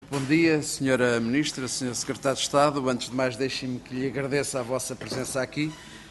Bom dia, Senhora Ministra, Senhor Secretário de Estado. Antes de mais, deixem-me que lhe agradeça a vossa presença aqui.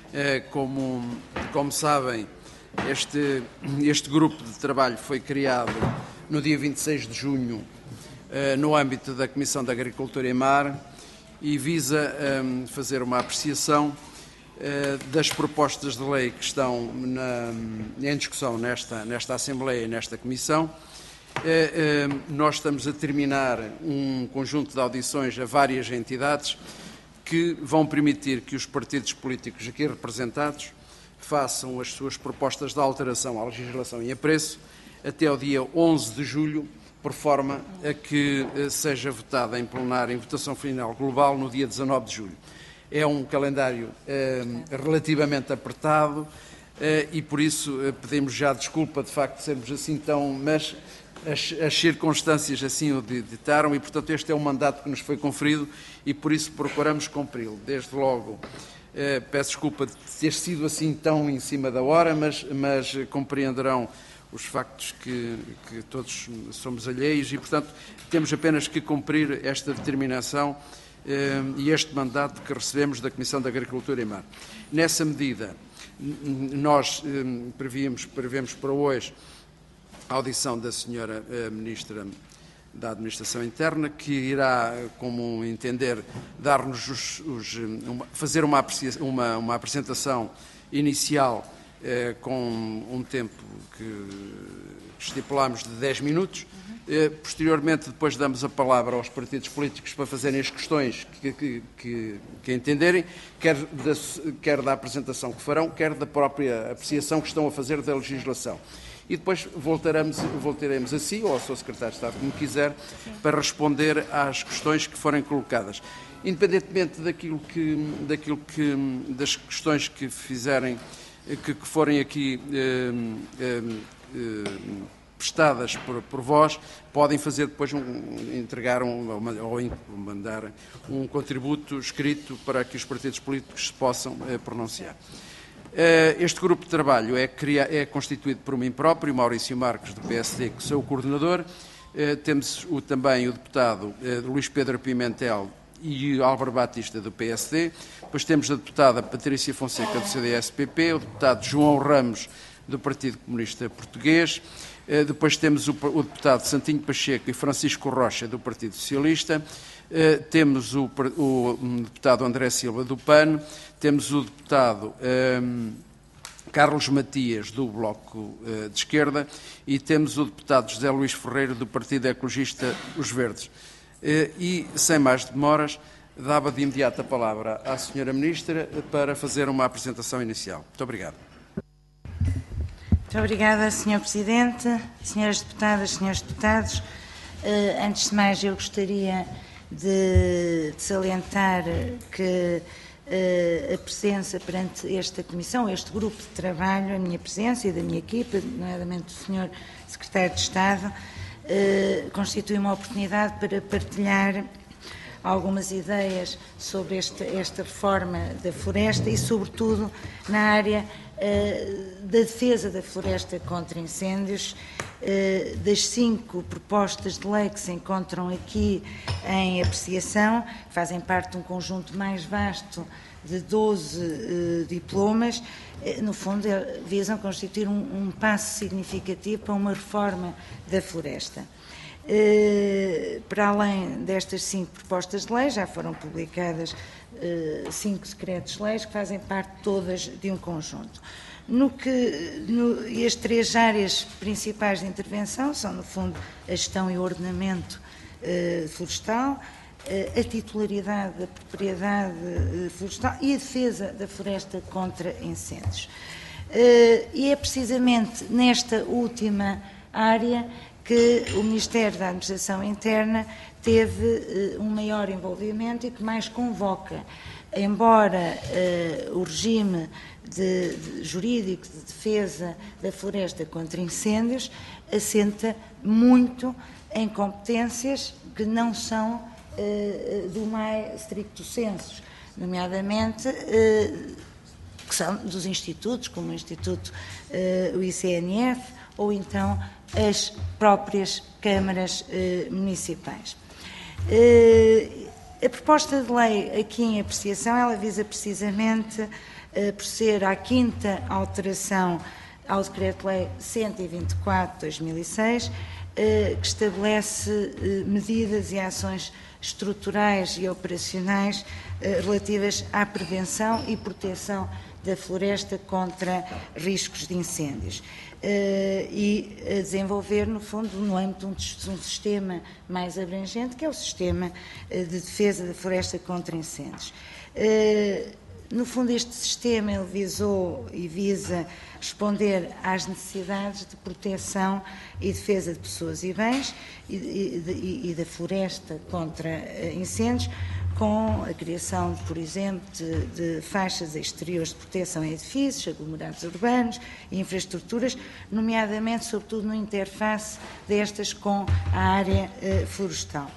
Como sabem, este grupo de trabalho foi criado no dia 26 de junho, no âmbito da Comissão de Agricultura e Mar, e visa fazer uma apreciação das propostas de lei que estão em discussão nesta Assembleia e nesta Comissão. Nós estamos a terminar um conjunto de audições a várias entidades que vão permitir que os partidos políticos aqui representados façam as suas propostas de alteração à legislação e a preço até ao dia 11 de julho, por forma a que seja votada em plenário em votação final global no dia 19 de julho. É um calendário relativamente apertado e por isso pedimos já desculpa de facto de sermos assim tão... mas as circunstâncias assim o ditaram e, portanto, este é um mandato que nos foi conferido e, por isso, procuramos cumpri-lo. Desde logo, peço desculpa de ter sido assim tão em cima da hora, mas compreenderão os factos que todos somos alheios e, portanto, temos apenas que cumprir esta determinação e este mandato que recebemos da Comissão de Agricultura e Mar. Nessa medida, nós prevemos para hoje a audição da Senhora Ministra da Administração Interna, que irá, como entender, dar-nos fazer uma apresentação inicial com um tempo que estipulámos de 10 minutos. Posteriormente, depois damos a palavra aos partidos políticos para fazerem as questões que entenderem, quer da apresentação que farão, quer da própria apreciação que estão a fazer da legislação. E depois voltaremos a si, ou ao Sr. Secretário de Estado, como quiser, para responder às questões que forem colocadas. Independentemente das questões que forem aqui prestadas por vós, podem fazer depois entregar ou mandar um contributo escrito para que os partidos políticos se possam pronunciar. Este grupo de trabalho é constituído por mim próprio, Maurício Marques, do PSD, que sou o coordenador. Temos também o deputado Luís Pedro Pimentel e o Álvaro Batista, do PSD. Depois temos a deputada Patrícia Fonseca, do CDS-PP, o deputado João Ramos, do Partido Comunista Português. Depois temos o deputado Santinho Pacheco e Francisco Rocha, do Partido Socialista. Temos o deputado André Silva, do PAN. Temos o deputado Carlos Matias, do Bloco de Esquerda, e temos o deputado José Luís Ferreira, do Partido Ecologista Os Verdes. E, sem mais demoras, dava de imediato a palavra à Senhora Ministra para fazer uma apresentação inicial. Muito obrigado. Muito obrigada, Sr. Presidente, Senhoras Deputadas, Senhores Deputados. Antes de mais, eu gostaria de salientar que a presença perante esta Comissão, este grupo de trabalho, a minha presença e da minha equipa, nomeadamente do Sr. Secretário de Estado, constitui uma oportunidade para partilhar algumas ideias sobre esta reforma da floresta e, sobretudo, na área da defesa da floresta contra incêndios. Das 5 propostas de lei que se encontram aqui em apreciação, fazem parte de um conjunto mais vasto de 12 diplomas, no fundo visam constituir um passo significativo para uma reforma da floresta. Para além destas 5 propostas de lei, já foram publicadas 5 decretos-leis que fazem parte todas de um conjunto. E as 3 áreas principais de intervenção são, no fundo, a gestão e o ordenamento florestal, a titularidade da propriedade florestal e a defesa da floresta contra incêndios. E é precisamente nesta última área que o Ministério da Administração Interna teve um maior envolvimento e que mais convoca. Embora o regime jurídico de defesa da floresta contra incêndios assenta muito em competências que não são do mais stricto sensu, nomeadamente que são dos institutos, como o Instituto, o ICNF, ou então as próprias câmaras municipais. A proposta de lei aqui em apreciação, ela visa precisamente, por ser a 5ª alteração ao Decreto-Lei 124/2006, que estabelece medidas e ações estruturais e operacionais relativas à prevenção e proteção da floresta contra riscos de incêndios e a desenvolver, no fundo, no âmbito de um sistema mais abrangente, que é o sistema de defesa da floresta contra incêndios. No fundo, este sistema ele visou e visa responder às necessidades de proteção e defesa de pessoas e bens e da floresta contra incêndios, com a criação, por exemplo, de faixas exteriores de proteção em edifícios, aglomerados urbanos e infraestruturas, nomeadamente, sobretudo, no interface destas com a área florestal.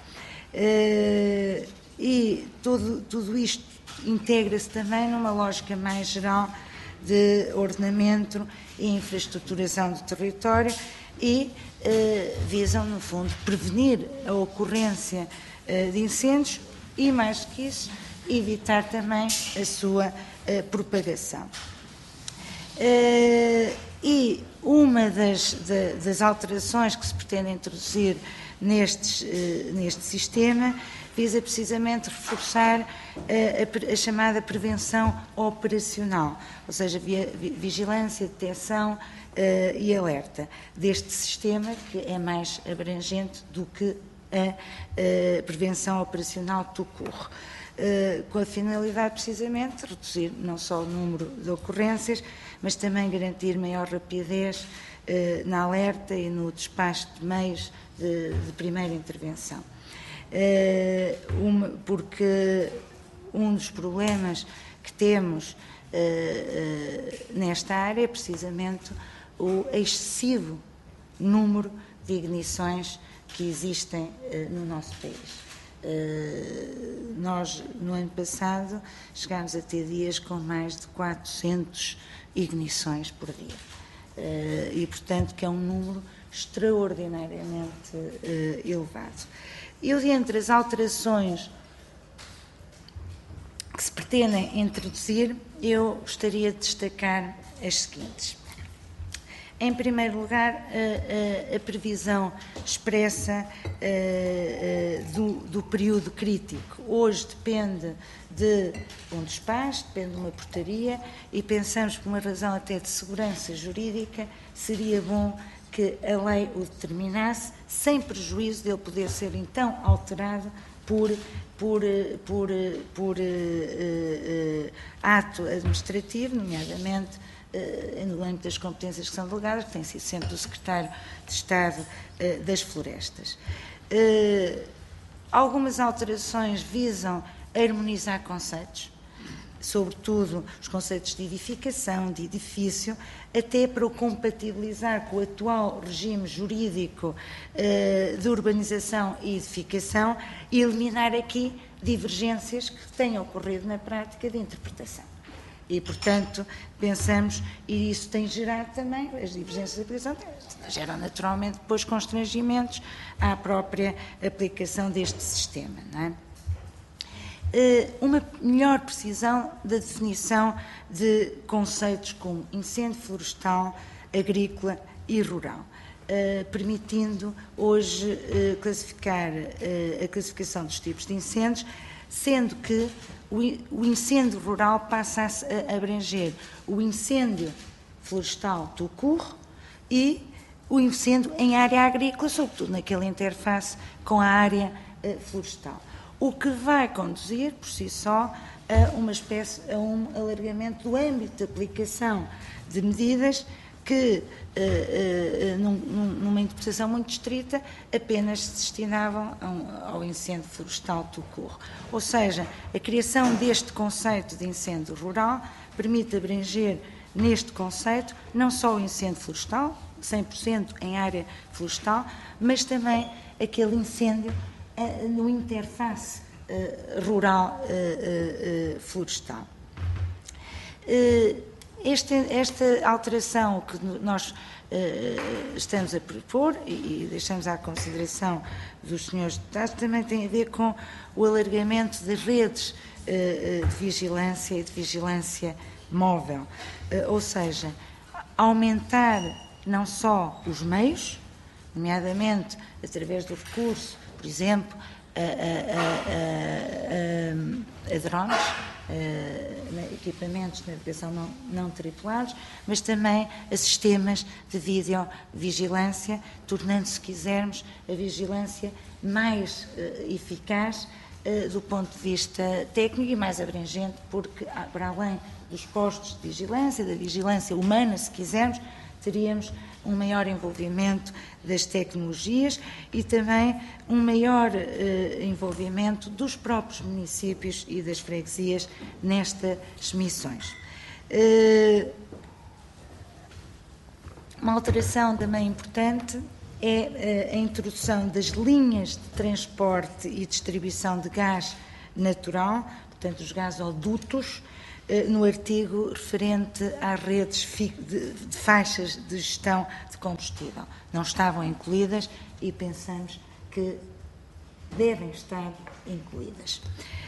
E tudo isto integra-se também numa lógica mais geral de ordenamento e infraestruturação do território e visam, no fundo, prevenir a ocorrência de incêndios e, mais do que isso, evitar também a sua propagação. E uma das alterações que se pretende introduzir neste sistema visa precisamente reforçar a chamada prevenção operacional, ou seja, vigilância, detecção e alerta deste sistema, que é mais abrangente do que a prevenção operacional do CUR, com a finalidade precisamente de reduzir não só o número de ocorrências, mas também garantir maior rapidez na alerta e no despacho de meios de primeira intervenção. Porque um dos problemas que temos nesta área é precisamente o excessivo número de ignições que existem no nosso país. Nós, no ano passado, chegámos a ter dias com mais de 400 ignições por dia. E, portanto, que é um número extraordinariamente elevado. Eu, dentre as alterações que se pretendem introduzir, eu gostaria de destacar as seguintes. Em primeiro lugar, a previsão expressa do período crítico. Hoje depende de um despacho, depende de uma portaria, e pensamos, por uma razão até de segurança jurídica, seria bom que a lei o determinasse, sem prejuízo de ele poder ser então alterado por ato administrativo, nomeadamente no âmbito das competências que são delegadas, que tem sido sempre do Secretário de Estado das Florestas. Algumas alterações visam harmonizar conceitos, sobretudo os conceitos de edificação, de edifício, até para o compatibilizar com o atual regime jurídico de urbanização e edificação e eliminar aqui divergências que tenham ocorrido na prática de interpretação. E, portanto, pensamos, e isso tem gerado também, as divergências de aplicação geram naturalmente depois constrangimentos à própria aplicação deste sistema, não é? Uma melhor precisão da definição de conceitos como incêndio florestal, agrícola e rural, permitindo hoje classificar a classificação dos tipos de incêndios, sendo que o incêndio rural passa a abranger o incêndio florestal do CUR e o incêndio em área agrícola, sobretudo naquela interface com a área florestal. O que vai conduzir, por si só, a um alargamento do âmbito de aplicação de medidas que, numa interpretação muito estrita, apenas se destinavam ao incêndio florestal do CUR. Ou seja, a criação deste conceito de incêndio rural permite abranger neste conceito não só o incêndio florestal, 100% em área florestal, mas também aquele incêndio no interface rural florestal. Esta alteração que nós estamos a propor e deixamos à consideração dos senhores deputados também tem a ver com o alargamento das redes de vigilância e de vigilância móvel, ou seja, aumentar não só os meios, nomeadamente através do recurso, por exemplo, a drones, equipamentos de navegação não tripulados, mas também a sistemas de videovigilância, tornando, se quisermos, a vigilância mais eficaz do ponto de vista técnico e mais abrangente, porque, para além dos postos de vigilância, da vigilância humana, se quisermos, teríamos um maior envolvimento das tecnologias e também um maior envolvimento dos próprios municípios e das freguesias nestas missões. Uma alteração também importante é a introdução das linhas de transporte e distribuição de gás natural, portanto, os gasodutos, no artigo referente às redes de faixas de gestão de combustível. Não estavam incluídas e pensamos que devem estar incluídas.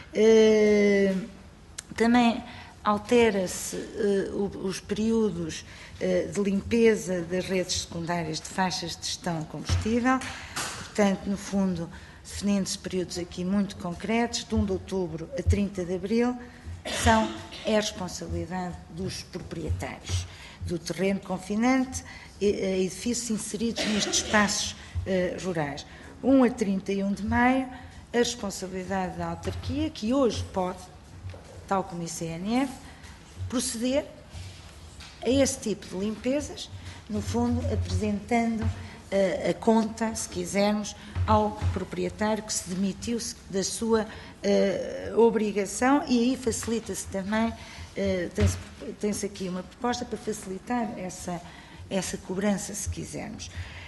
Também altera-se os períodos de limpeza das redes secundárias de faixas de gestão de combustível, portanto, no fundo, definindo-se períodos aqui muito concretos, de 1 de outubro a 30 de abril, é a responsabilidade dos proprietários do terreno confinante a edifícios inseridos nestes espaços rurais. 1 a 31 de maio, a responsabilidade da autarquia, que hoje pode, tal como o ICNF, proceder a esse tipo de limpezas, no fundo, apresentando a conta, se quisermos, ao proprietário que se demitiu da sua obrigação, e aí facilita-se também, tem-se aqui uma proposta para facilitar essa cobrança, se quisermos.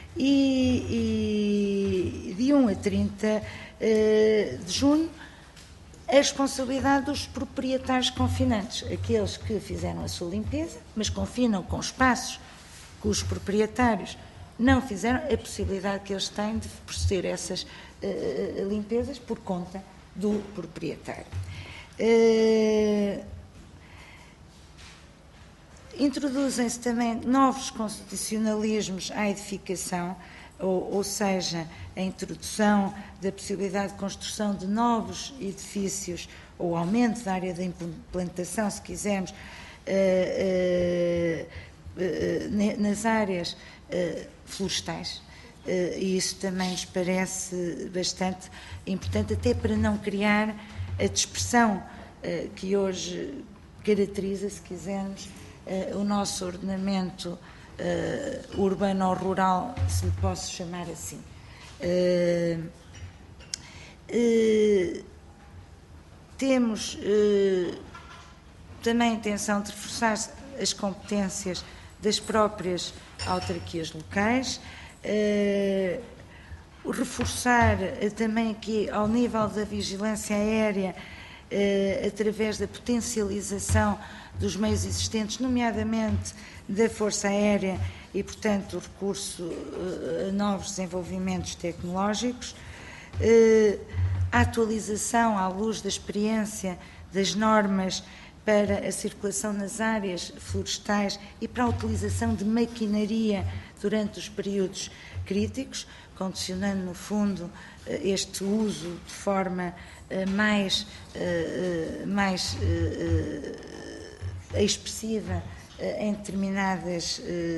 E de 1 a 30 de junho, a responsabilidade dos proprietários confinantes, aqueles que fizeram a sua limpeza, mas confinam com espaços que os proprietários não fizeram, a possibilidade que eles têm de proceder a essas limpezas por conta do proprietário. Introduzem-se também novos constitucionalismos à edificação, ou seja, a introdução da possibilidade de construção de novos edifícios, ou aumento da área de implantação, se quisermos, nas áreas florestais, e isso também nos parece bastante importante, até para não criar a dispersão que hoje caracteriza, se quisermos, o nosso ordenamento urbano ou rural, se lhe posso chamar assim. Temos também a intenção de reforçar as competências das próprias autarquias locais, reforçar também aqui ao nível da vigilância aérea, através da potencialização dos meios existentes, nomeadamente da Força Aérea e, portanto, o recurso a novos desenvolvimentos tecnológicos, a atualização à luz da experiência das normas para a circulação nas áreas florestais e para a utilização de maquinaria durante os períodos críticos, condicionando, no fundo, este uso de forma mais expressiva em determinadas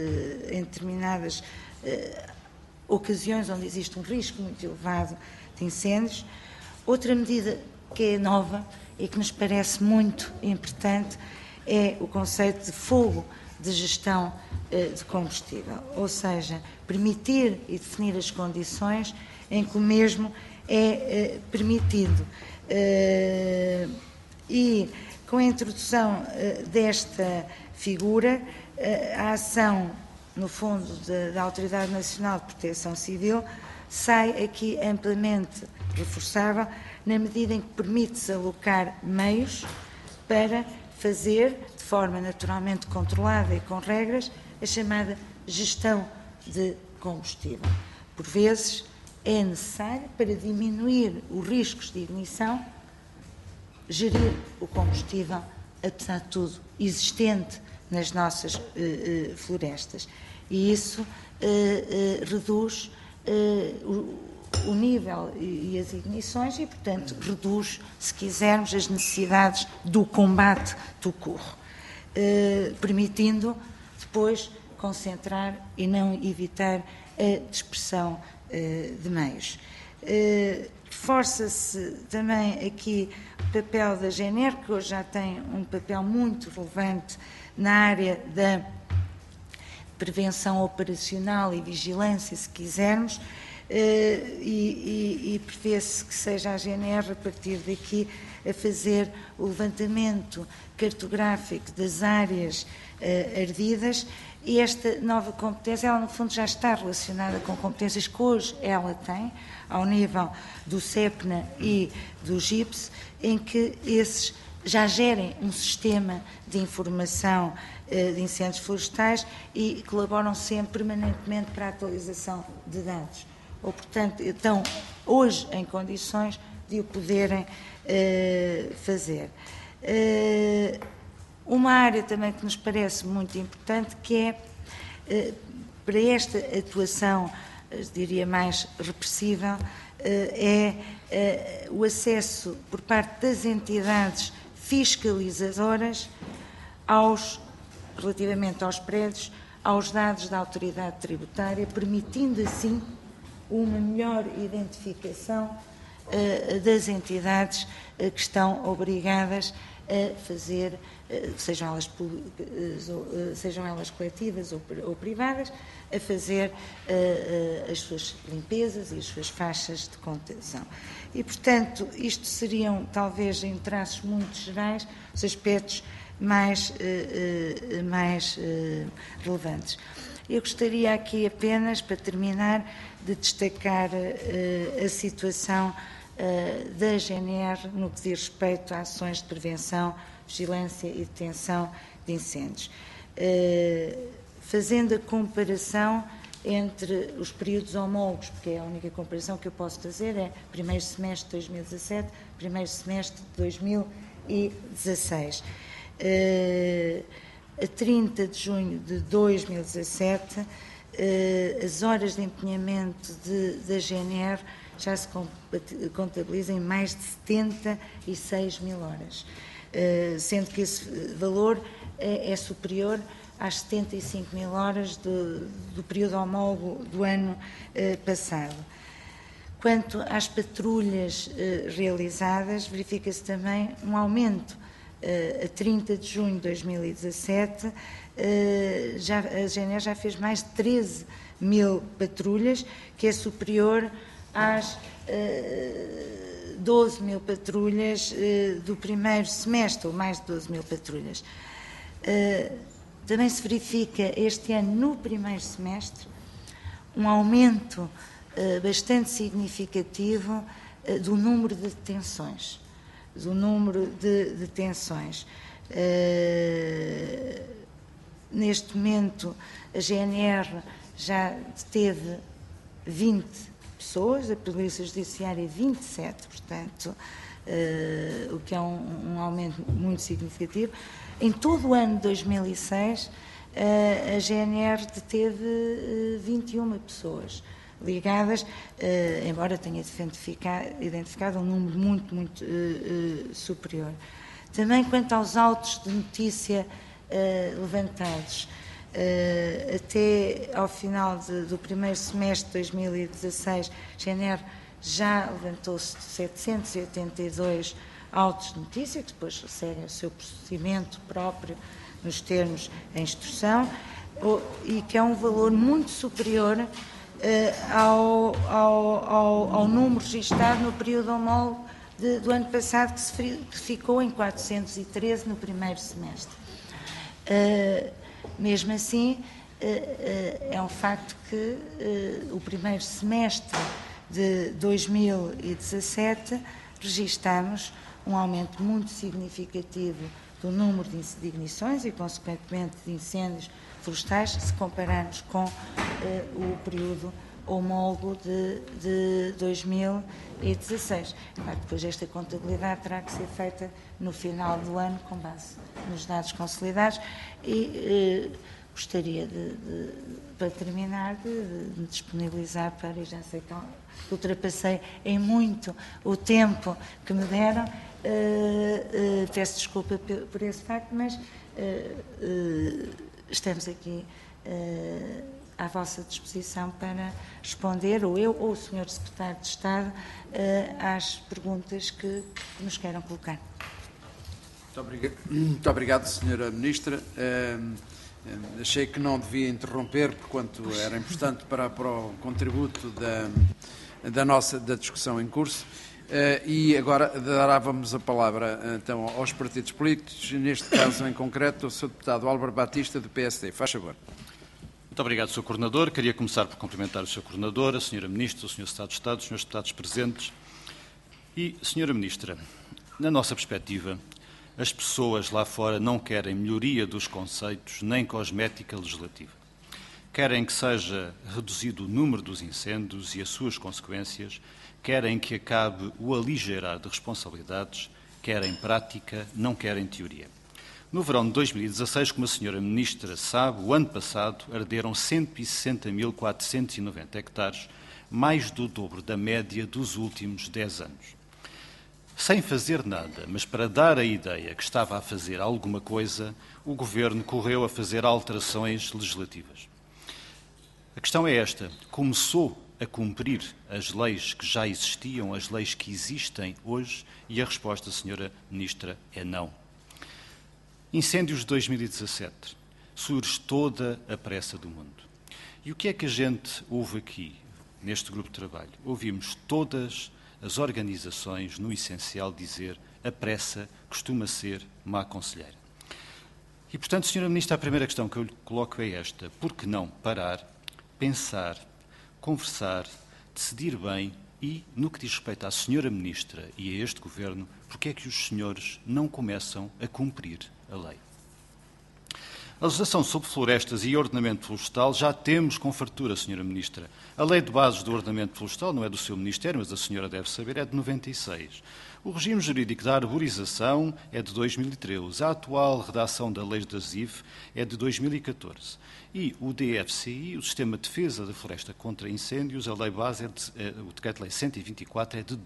ocasiões onde existe um risco muito elevado de incêndios. Outra medida que é nova e que nos parece muito importante é o conceito de fogo de gestão de combustível, ou seja, permitir e definir as condições em que o mesmo é permitido. E com a introdução desta figura, a ação, no fundo, da Autoridade Nacional de Proteção Civil sai aqui amplamente reforçável, na medida em que permite-se alocar meios para fazer, de forma naturalmente controlada e com regras, a chamada gestão de combustível. Por vezes é necessário, para diminuir os riscos de ignição, gerir o combustível, apesar de tudo, existente nas nossas florestas. E isso reduz o nível e as ignições e, portanto, reduz, se quisermos, as necessidades do combate do curro, permitindo depois concentrar e não evitar a dispersão de meios. Reforça-se também aqui o papel da GNR, que hoje já tem um papel muito relevante na área da prevenção operacional e vigilância, se quisermos, e prevê-se que seja a GNR, a partir daqui, a fazer o levantamento cartográfico das áreas ardidas. E esta nova competência, ela no fundo já está relacionada com competências que hoje ela tem, ao nível do CEPNA e do GIPS, em que esses já gerem um sistema de informação de incêndios florestais e colaboram sempre permanentemente para a atualização de dados. Ou, portanto, estão hoje em condições de o poderem fazer. Uma área também que nos parece muito importante, que é, para esta atuação, diria mais repressiva, é o acesso por parte das entidades fiscalizadoras relativamente aos prédios, aos dados da autoridade tributária, permitindo assim uma melhor identificação das entidades que estão obrigadas a fazer, sejam elas coletivas ou privadas, a fazer as suas limpezas e as suas faixas de contenção. E, portanto, isto seriam, talvez, em traços muito gerais, os aspectos mais relevantes. Eu gostaria aqui apenas, para terminar, de destacar a situação da GNR no que diz respeito a ações de prevenção, vigilância e detenção de incêndios. Fazendo a comparação entre os períodos homólogos, porque é a única comparação que eu posso fazer, é primeiro semestre de 2017, primeiro semestre de 2016. A 30 de junho de 2017, as horas de empenhamento da GNR já se contabilizam em mais de 76 mil horas, sendo que esse valor é superior às 75 mil horas do período homólogo do ano passado. Quanto às patrulhas realizadas, verifica-se também um aumento. A 30 de junho de 2017, a GNR já fez mais de 13 mil patrulhas, que é superior às 12 mil patrulhas do primeiro semestre, ou mais de 12 mil patrulhas. Também se verifica este ano, no primeiro semestre, um aumento bastante significativo do número de detenções. Neste momento, a GNR já deteve 20 pessoas, a Polícia Judiciária 27, portanto, o que é um aumento muito significativo. Em todo o ano de 2006, a GNR deteve 21 pessoas ligadas, embora tenha identificado um número muito superior. Também quanto aos autos de notícia levantados, até ao final do primeiro semestre de 2016, a GNR já levantou 782 autos de notícia, que depois seguem o seu procedimento próprio nos termos da instrução, e que é um valor muito superior ao número registado no período homólogo do ano passado, que ficou em 413 no primeiro semestre. Mesmo assim, é um facto que o primeiro semestre de 2017 registamos um aumento muito significativo do número de ignições e, consequentemente, de incêndios florestais, se compararmos com o período homólogo de 2016. Claro, depois esta contabilidade terá que ser feita no final do ano, com base nos dados consolidados, e gostaria para terminar, de me disponibilizar para, e já sei que ultrapassei em muito o tempo que me deram, peço desculpa por esse facto, mas estamos aqui à vossa disposição para responder, ou eu ou o Sr. Secretário de Estado, às perguntas que nos queiram colocar. Muito obrigado, Sra. Ministra. Achei que não devia interromper, porquanto era importante para o contributo da discussão em curso. E agora dávamos a palavra então aos partidos políticos, neste caso em concreto ao Sr. Deputado Álvaro Batista, do PSD. Faz favor. Muito obrigado, Sr. Coordenador. Queria começar por cumprimentar o Sr. Coordenador, a Sra. Ministra, o Sr. Secretário de Estado, os Srs. Deputados presentes. E, Sra. Ministra, na nossa perspectiva, as pessoas lá fora não querem melhoria dos conceitos nem cosmética legislativa. Querem que seja reduzido o número dos incêndios e as suas consequências, querem que acabe o aligeirar de responsabilidades, querem prática, não querem teoria. No verão de 2016, como a Sra. Ministra sabe, o ano passado arderam 160.490 hectares, mais do dobro da média dos últimos 10 anos. Sem fazer nada, mas para dar a ideia que estava a fazer alguma coisa, o Governo correu a fazer alterações legislativas. A questão é esta: começou a cumprir as leis que já existiam, as leis que existem hoje? E a resposta, Sra. Ministra, é não. Incêndios de 2017. Surge toda a pressa do mundo. E o que é que a gente ouve aqui, neste grupo de trabalho? Ouvimos todas as organizações, no essencial, dizer a pressa costuma ser má conselheira. E, portanto, Sra. Ministra, a primeira questão que eu lhe coloco é esta: por que não parar, pensar, conversar, decidir bem e, no que diz respeito à Sra. Ministra e a este Governo, porque é que os senhores não começam a cumprir a lei? A legislação sobre florestas e ordenamento florestal já temos com fartura, Sra. Ministra. A lei de bases do ordenamento florestal não é do seu Ministério, mas a senhora deve saber, é de 96. O regime jurídico da arborização é de 2013. A atual redação da lei da ZIF é de 2014. E o DFCI, o Sistema de Defesa da Floresta contra Incêndios, a lei base, o Decreto-Lei 124, é de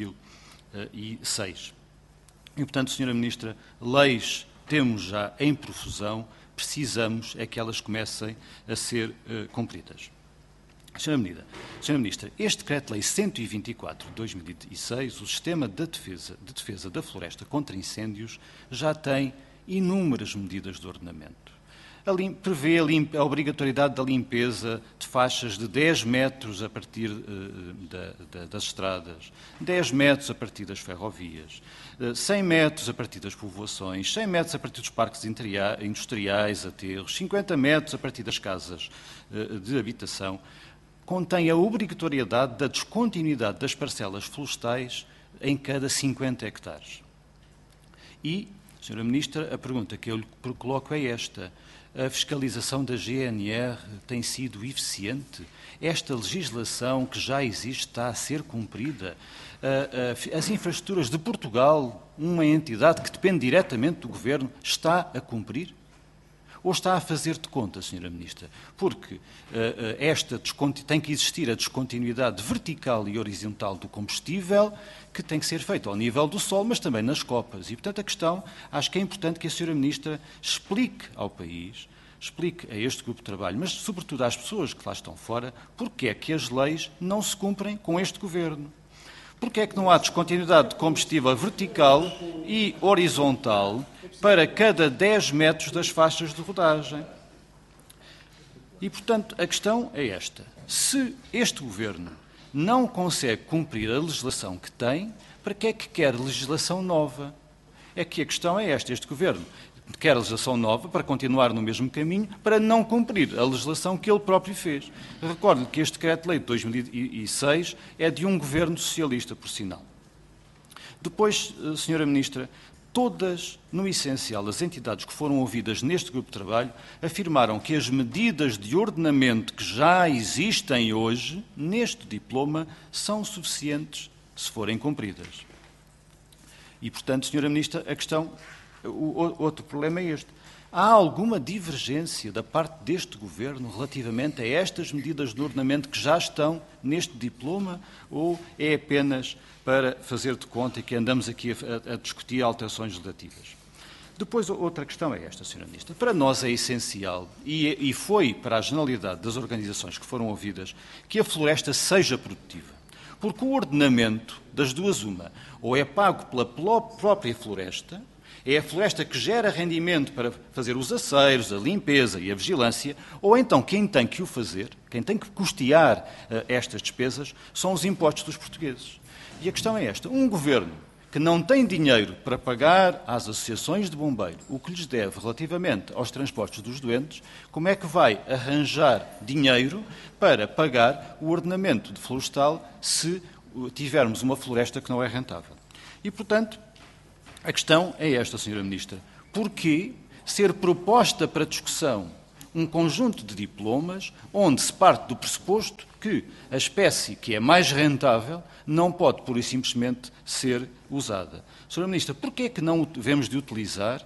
2006. E, portanto, Sra. Ministra, leis temos já em profusão, precisamos é que elas comecem a ser cumpridas. Sra. Ministra, este Decreto-Lei 124 de 2006, o Sistema de Defesa da Floresta contra Incêndios, já tem inúmeras medidas de ordenamento. Prevê a obrigatoriedade da limpeza de faixas de 10 metros a partir das estradas, 10 metros a partir das ferrovias, 100 metros a partir das povoações, 100 metros a partir dos parques industriais, aterros, 50 metros a partir das casas de habitação. Contém a obrigatoriedade da descontinuidade das parcelas florestais em cada 50 hectares. E, Sra. Ministra, a pergunta que eu lhe coloco é esta: a fiscalização da GNR tem sido eficiente? Esta legislação que já existe está a ser cumprida? As infraestruturas de Portugal, uma entidade que depende diretamente do Governo, está a cumprir? Ou está a fazer de conta, Sra. Ministra? Porque tem que existir a descontinuidade vertical e horizontal do combustível, que tem que ser feita ao nível do solo, mas também nas copas. E, portanto, a questão, acho que é importante que a Sra. Ministra explique ao país, explique a este grupo de trabalho, mas, sobretudo, às pessoas que lá estão fora, porque é que as leis não se cumprem com este Governo. Porque é que não há descontinuidade de combustível vertical e horizontal para cada 10 metros das faixas de rodagem? E, portanto, a questão é esta: se este Governo não consegue cumprir a legislação que tem, para que é que quer legislação nova? É que a questão é esta: este Governo quer legislação nova para continuar no mesmo caminho, para não cumprir a legislação que ele próprio fez. Recordo que este Decreto-Lei de 2006 é de um Governo socialista, por sinal. Depois, Sra. Ministra, Todas, no essencial, as entidades que foram ouvidas neste grupo de trabalho afirmaram que as medidas de ordenamento que já existem hoje, neste diploma, são suficientes se forem cumpridas. E, portanto, Sra. Ministra, a questão, o outro problema é este. Há alguma divergência da parte deste Governo relativamente a estas medidas de ordenamento que já estão neste diploma, ou é apenas para fazer de conta que andamos aqui a discutir alterações legislativas? Depois, outra questão é esta, Sra. Ministra. Para nós é essencial, e foi para a generalidade das organizações que foram ouvidas, que a floresta seja produtiva. Porque o ordenamento, das duas uma, ou é pago pela própria floresta, é a floresta que gera rendimento para fazer os aceiros, a limpeza e a vigilância, ou então quem tem que o fazer, quem tem que custear estas despesas, são os impostos dos portugueses. E a questão é esta: um governo que não tem dinheiro para pagar às associações de bombeiros o que lhes deve relativamente aos transportes dos doentes, como é que vai arranjar dinheiro para pagar o ordenamento de florestal se tivermos uma floresta que não é rentável? E, portanto, a questão é esta, Sra. Ministra. Porquê ser proposta para discussão um conjunto de diplomas onde se parte do pressuposto que a espécie que é mais rentável não pode, pura e simplesmente, ser usada? Sra. Ministra, porquê é que não devemos de utilizar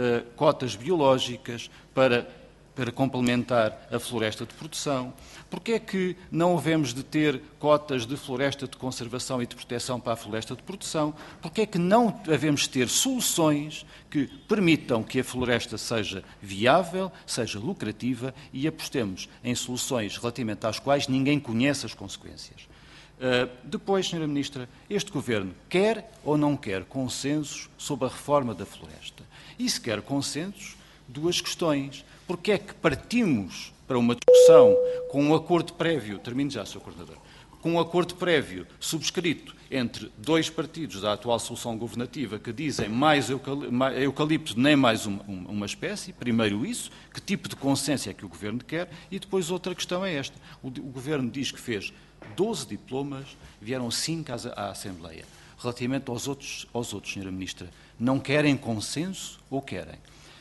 cotas biológicas para complementar a floresta de produção? Porquê é que não havemos de ter cotas de floresta de conservação e de proteção para a floresta de produção? Porquê é que não havemos de ter soluções que permitam que a floresta seja viável, seja lucrativa e apostemos em soluções relativamente às quais ninguém conhece as consequências? Depois, Sra. Ministra, este Governo quer ou não quer consensos sobre a reforma da floresta? E se quer consensos, duas questões. Porque é que partimos para uma discussão com um acordo prévio, termino já, Sr. Coordenador, com um acordo prévio subscrito entre dois partidos da atual solução governativa que dizem mais eucalipto nem mais uma espécie? Primeiro isso, que tipo de consenso é que o Governo quer? E depois outra questão é esta. O Governo diz que fez 12 diplomas, vieram 5 à Assembleia. Relativamente aos outros, Sra. Ministra, não querem consenso ou querem?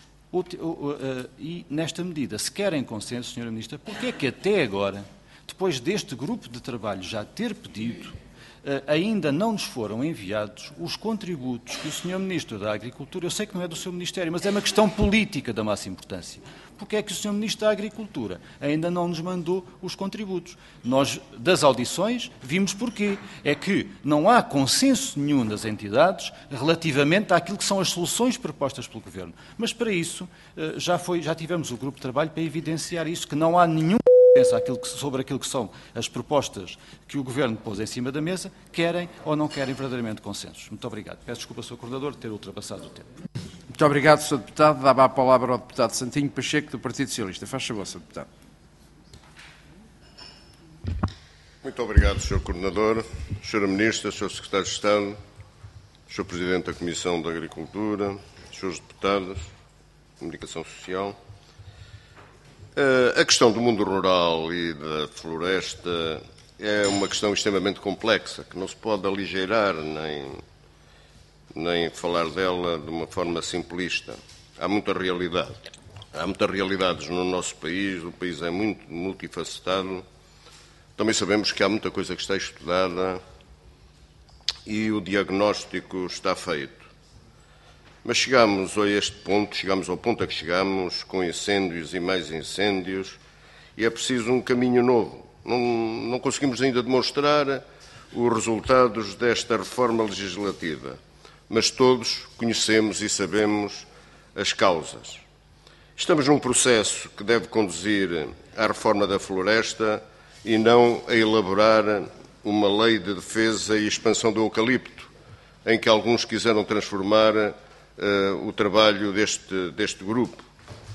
E, nesta medida, se querem consenso, Sra. Ministra, porquê é que até agora, depois deste grupo de trabalho já ter pedido, ainda não nos foram enviados os contributos que o Sr. Ministro da Agricultura, eu sei que não é do seu Ministério, mas é uma questão política da máxima importância. Porquê é que o Sr. Ministro da Agricultura ainda não nos mandou os contributos? Nós, das audições, vimos porquê. É que não há consenso nenhum das entidades relativamente àquilo que são as soluções propostas pelo Governo. Mas, para isso, já tivemos o grupo de trabalho para evidenciar isso, que não há nenhum sobre aquilo que são as propostas que o Governo pôs em cima da mesa, querem ou não querem verdadeiramente consensos. Muito obrigado. Peço desculpa, Sr. Coordenador, de ter ultrapassado o tempo. Muito obrigado, Sr. Deputado. Dava a palavra ao Deputado Santinho Pacheco, do Partido Socialista. Faz favor, Sr. Deputado. Muito obrigado, Sr. Coordenador, Sra. Ministra, Sr. Secretário de Estado, Sr. Presidente da Comissão da Agricultura, Srs. Deputados, Comunicação Social. A questão do mundo rural e da floresta é uma questão extremamente complexa, que não se pode aligeirar nem falar dela de uma forma simplista. Há muita realidade. Há muitas realidades no nosso país, o país é muito multifacetado. Também sabemos que há muita coisa que está estudada e o diagnóstico está feito. Mas chegamos a este ponto, chegamos ao ponto a que chegamos, com incêndios e mais incêndios, e é preciso um caminho novo. Não conseguimos ainda demonstrar os resultados desta reforma legislativa, mas todos conhecemos e sabemos as causas. Estamos num processo que deve conduzir à reforma da floresta e não a elaborar uma lei de defesa e expansão do eucalipto, em que alguns quiseram transformar o trabalho deste grupo.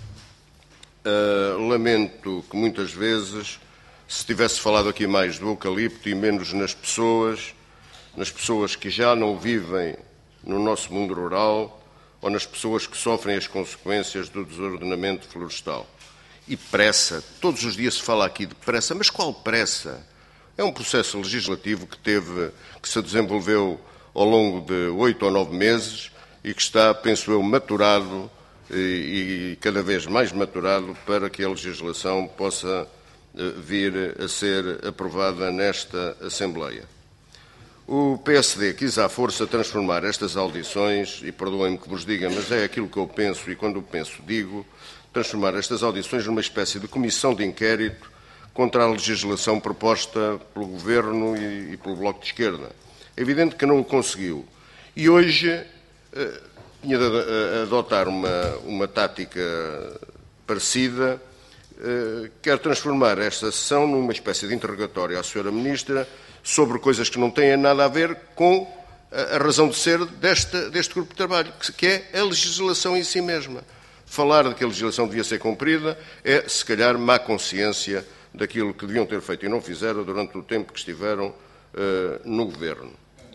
Lamento que muitas vezes se tivesse falado aqui mais do eucalipto e menos nas pessoas que já não vivem no nosso mundo rural ou nas pessoas que sofrem as consequências do desordenamento florestal. E pressa, todos os dias se fala aqui de pressa, mas qual pressa? É um processo legislativo que se desenvolveu ao longo de 8 ou 9 meses, e que está, penso eu, maturado e cada vez mais maturado para que a legislação possa vir a ser aprovada nesta Assembleia. O PSD quis à força transformar estas audições, e perdoem-me que vos diga, mas é aquilo que eu penso e quando penso digo, transformar estas audições numa espécie de comissão de inquérito contra a legislação proposta pelo Governo e pelo Bloco de Esquerda. É evidente que não o conseguiu. E hoje tinha de adotar uma tática parecida, quer transformar esta sessão numa espécie de interrogatório à Sra. Ministra sobre coisas que não têm nada a ver com a razão de ser deste grupo de trabalho, que é a legislação em si mesma. Falar de que a legislação devia ser cumprida é, se calhar, má consciência daquilo que deviam ter feito e não fizeram durante o tempo que estiveram no Governo.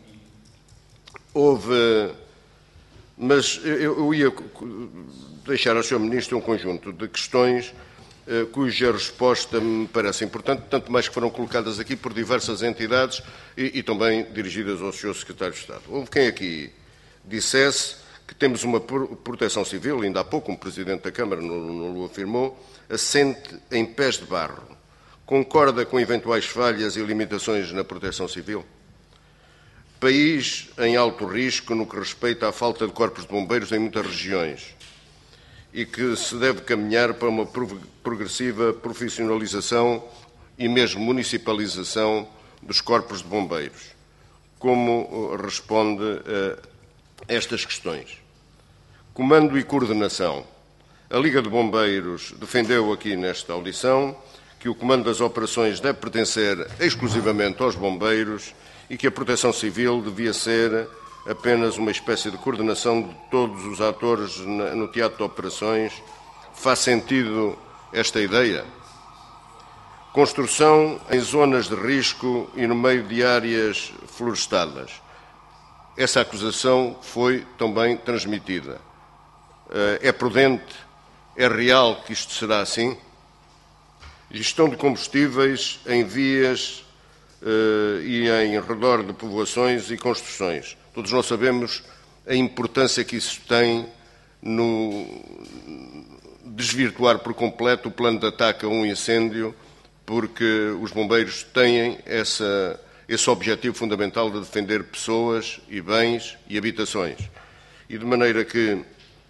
Mas eu ia deixar ao Sr. Ministro um conjunto de questões cuja resposta me parece importante, tanto mais que foram colocadas aqui por diversas entidades e também dirigidas ao Sr. Secretário de Estado. Houve quem aqui dissesse que temos uma proteção civil, ainda há pouco um Presidente da Câmara não o afirmou, assente em pés de barro. Concorda com eventuais falhas e limitações na proteção civil? País em alto risco no que respeita à falta de corpos de bombeiros em muitas regiões e que se deve caminhar para uma progressiva profissionalização e mesmo municipalização dos corpos de bombeiros. Como responde a estas questões? Comando e coordenação. A Liga de Bombeiros defendeu aqui nesta audição que o comando das operações deve pertencer exclusivamente aos bombeiros e que a proteção civil devia ser apenas uma espécie de coordenação de todos os atores no teatro de operações. Faz sentido esta ideia? Construção em zonas de risco e no meio de áreas florestadas. Essa acusação foi também transmitida. É prudente? É real que isto será assim? Gestão de combustíveis em vias e em redor de povoações e construções. Todos nós sabemos a importância que isso tem no desvirtuar por completo o plano de ataque a um incêndio, porque os bombeiros têm esse objetivo fundamental de defender pessoas e bens e habitações. E de maneira que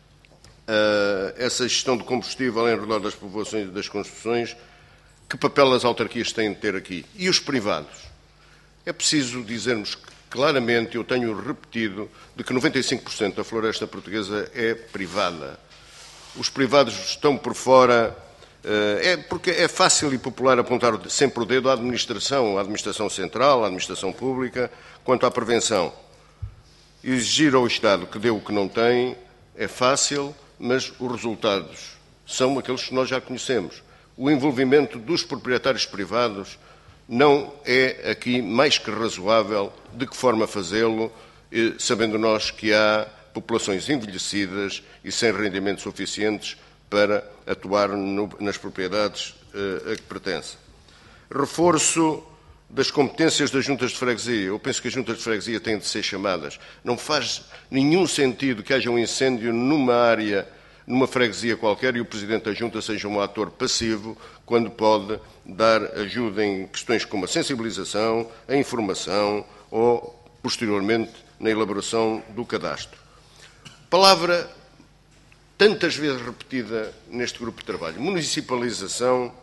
essa gestão de combustível em redor das povoações e das construções, que papel as autarquias têm de ter aqui? E os privados? É preciso dizermos claramente, eu tenho repetido, de que 95% da floresta portuguesa é privada. Os privados estão por fora, porque é fácil e popular apontar sempre o dedo à administração central, à administração pública, quanto à prevenção. Exigir ao Estado que dê o que não tem é fácil, mas os resultados são aqueles que nós já conhecemos. O envolvimento dos proprietários privados não é aqui mais que razoável. De que forma fazê-lo, sabendo nós que há populações envelhecidas e sem rendimentos suficientes para atuar nas propriedades a que pertencem. Reforço das competências das juntas de freguesia. Eu penso que as juntas de freguesia têm de ser chamadas. Não faz nenhum sentido que haja um incêndio numa área, numa freguesia qualquer, e o Presidente da Junta seja um ator passivo, quando pode dar ajuda em questões como a sensibilização, a informação ou, posteriormente, na elaboração do cadastro. Palavra tantas vezes repetida neste grupo de trabalho: municipalização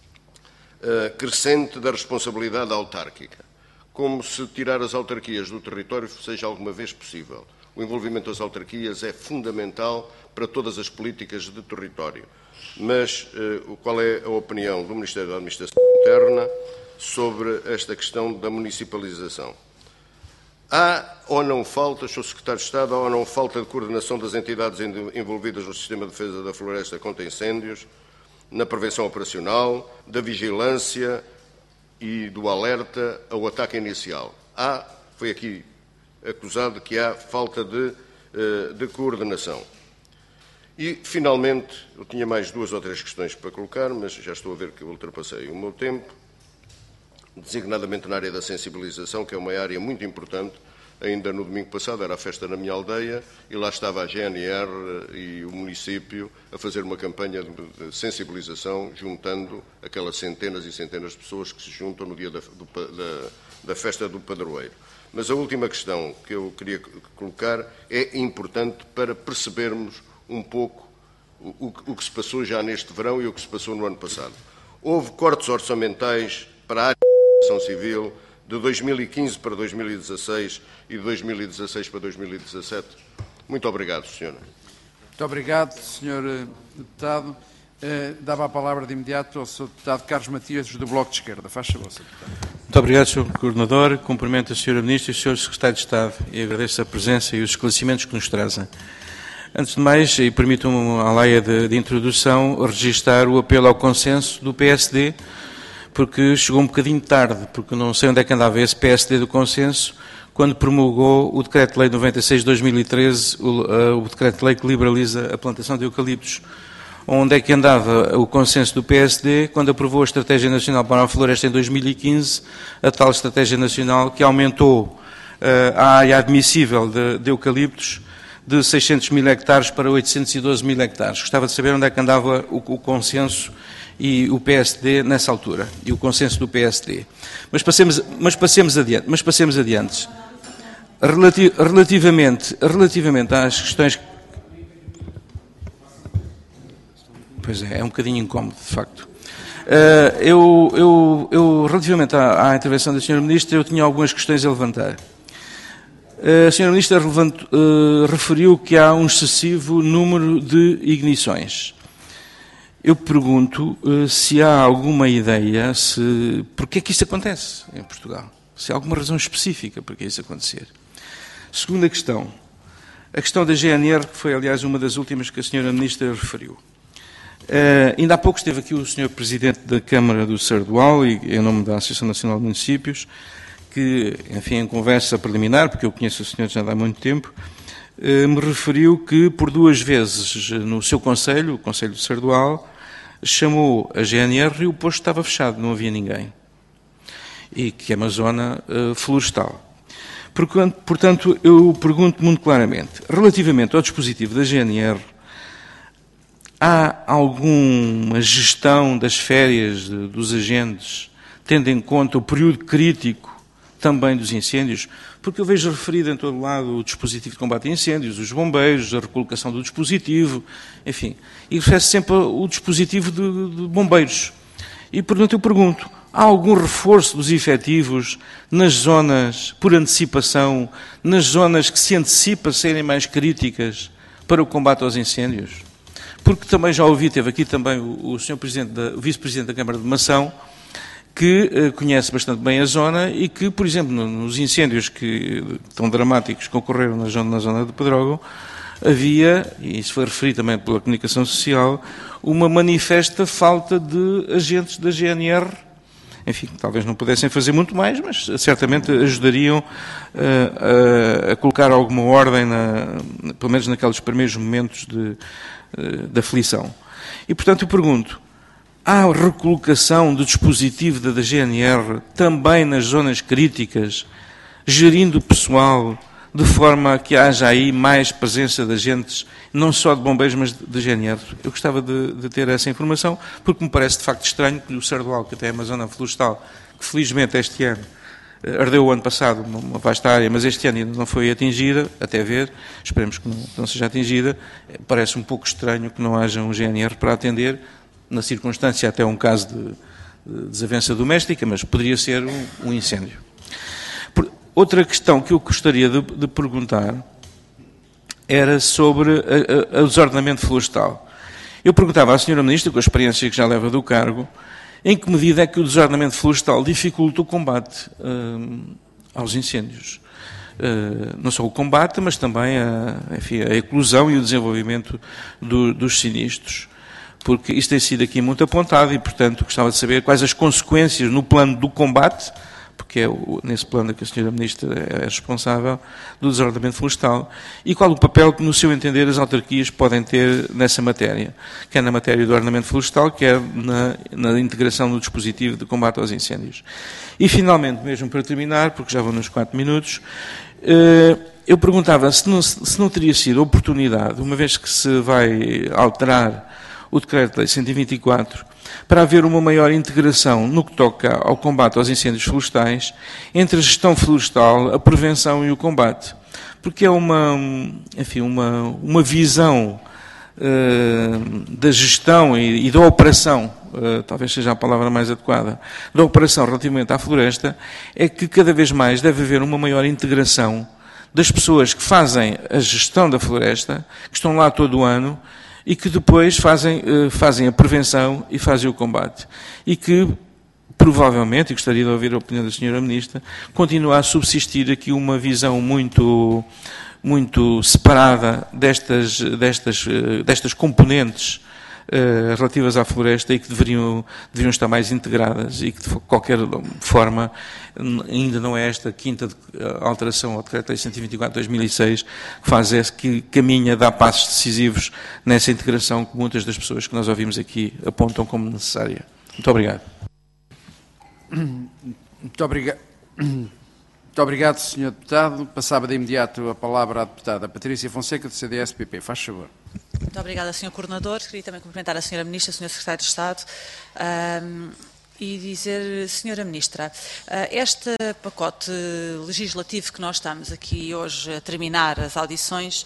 crescente da responsabilidade autárquica. Como se tirar as autarquias do território seja alguma vez possível. O envolvimento das autarquias é fundamental para todas as políticas de território. Mas qual é a opinião do Ministério da Administração Interna sobre esta questão da municipalização? Há ou não falta, Sr. Secretário de Estado, há ou não falta de coordenação das entidades envolvidas no Sistema de Defesa da Floresta contra incêndios, na prevenção operacional, da vigilância e do alerta ao ataque inicial? Foi aqui acusado que há falta de coordenação. E, finalmente, eu tinha mais 2 ou 3 questões para colocar, mas já estou a ver que ultrapassei o meu tempo, designadamente na área da sensibilização, que é uma área muito importante, ainda no domingo passado, era a festa na minha aldeia, e lá estava a GNR e o município a fazer uma campanha de sensibilização, juntando aquelas centenas e centenas de pessoas que se juntam no dia da festa do padroeiro. Mas a última questão que eu queria colocar é importante para percebermos um pouco o que se passou já neste verão e o que se passou no ano passado. Houve cortes orçamentais para a área da Proteção Civil de 2015 para 2016 e de 2016 para 2017. Muito obrigado, Sr. Muito obrigado, Sr. Deputado. Dava a palavra de imediato ao Sr. Deputado Carlos Matias, do Bloco de Esquerda. Faz favor, Sr. Deputado. Muito obrigado, Sr. Coordenador. Cumprimento a Sra. Ministra e o Sr. Secretário de Estado e agradeço a presença e os esclarecimentos que nos trazem. Antes de mais, e permitam-me, à laia de introdução, registar o apelo ao consenso do PSD, porque chegou um bocadinho tarde, porque não sei onde é que andava esse PSD do consenso, quando promulgou o Decreto-Lei 96 de 2013, o Decreto-Lei que liberaliza a plantação de eucaliptos. Onde é que andava o consenso do PSD quando aprovou a Estratégia Nacional para a Floresta em 2015, a tal Estratégia Nacional que aumentou a área admissível de eucaliptos de 600 mil hectares para 812 mil hectares. Gostava de saber onde é que andava o consenso e o PSD nessa altura, e o consenso do PSD. Mas passemos adiante. Relativamente às questões... Pois é um bocadinho incómodo, de facto. Relativamente à intervenção da Sra. Ministra, eu tinha algumas questões a levantar. A Sra. Ministra referiu que há um excessivo número de ignições. Eu pergunto se há alguma ideia, porque é que isso acontece em Portugal? Se há alguma razão específica para que isso acontecer. Segunda questão. A questão da GNR, que foi, aliás, uma das últimas que a Sra. Ministra referiu. Ainda há pouco esteve aqui o Sr. Presidente da Câmara do Sardual, e em nome da Associação Nacional de Municípios, que, enfim, em conversa preliminar, porque eu conheço o senhor já há muito tempo, me referiu que por 2 vezes no seu Conselho, o Conselho do Sardual, chamou a GNR e o posto estava fechado, não havia ninguém. E que é uma zona florestal. Portanto, eu pergunto muito claramente, relativamente ao dispositivo da GNR, há alguma gestão das férias dos agentes, tendo em conta o período crítico também dos incêndios? Porque eu vejo referido em todo lado o dispositivo de combate a incêndios, os bombeiros, a recolocação do dispositivo, enfim, e refere-se sempre ao dispositivo de bombeiros. E, portanto, eu pergunto, há algum reforço dos efetivos nas zonas, por antecipação, nas zonas que se antecipa serem mais críticas para o combate aos incêndios? Porque também já ouvi, teve aqui também o Vice-Presidente da Câmara de Mação, que conhece bastante bem a zona e que, por exemplo, nos incêndios tão dramáticos que ocorreram na zona de Pedrógão, havia, e isso foi referido também pela comunicação social, uma manifesta falta de agentes da GNR. Enfim, talvez não pudessem fazer muito mais, mas certamente ajudariam a colocar alguma ordem, pelo menos naqueles primeiros momentos de aflição. E, portanto, eu pergunto, há recolocação do dispositivo da GNR também nas zonas críticas, gerindo o pessoal de forma a que haja aí mais presença de agentes, não só de bombeiros, mas de GNR? Eu gostava de ter essa informação, porque me parece de facto estranho que o Sardual, que até é uma zona florestal, que felizmente este ano, ardeu o ano passado numa vasta área, mas este ano ainda não foi atingida, até ver, esperemos que não seja atingida, parece um pouco estranho que não haja um GNR para atender, na circunstância até um caso de desavença doméstica, mas poderia ser um incêndio. Outra questão que eu gostaria de perguntar era sobre o desordenamento florestal. Eu perguntava à Sra. Ministra, com a experiência que já leva do cargo, em que medida é que o desordenamento florestal dificulta o combate aos incêndios. Não só o combate, mas também a eclosão e o desenvolvimento dos sinistros. Porque isto tem sido aqui muito apontado e, portanto, gostava de saber quais as consequências no plano do combate, porque é nesse plano que a Sra. Ministra é responsável, do desordenamento florestal, e qual o papel que, no seu entender, as autarquias podem ter nessa matéria, quer na matéria do ordenamento florestal, quer na integração do dispositivo de combate aos incêndios. E, finalmente, mesmo para terminar, porque já vou nos 4 minutos, Eu perguntava se não teria sido oportunidade, uma vez que se vai alterar o Decreto-Lei 124, para haver uma maior integração no que toca ao combate aos incêndios florestais entre a gestão florestal, a prevenção e o combate. Porque é uma visão da gestão e da operação, talvez seja a palavra mais adequada, da operação relativamente à floresta, é que cada vez mais deve haver uma maior integração das pessoas que fazem a gestão da floresta, que estão lá todo o ano, e que depois fazem a prevenção e fazem o combate. E que, provavelmente, e gostaria de ouvir a opinião da Sra. Ministra, continua a subsistir aqui uma visão muito separada destas componentes relativas à floresta e que deveriam estar mais integradas e que, de qualquer forma, ainda não é esta quinta alteração ao Decreto-Lei 124/2006 que caminha, dá passos decisivos nessa integração que muitas das pessoas que nós ouvimos aqui apontam como necessária. Muito obrigado. Muito obrigado. Muito obrigado, Sr. Deputado. Passava de imediato a palavra à deputada Patrícia Fonseca, do CDS-PP. Faz favor. Muito obrigada, Sr. Coordenador. Queria também cumprimentar a Sra. Ministra, Sr. Secretário de Estado e dizer, Sra. Ministra, este pacote legislativo que nós estamos aqui hoje a terminar as audições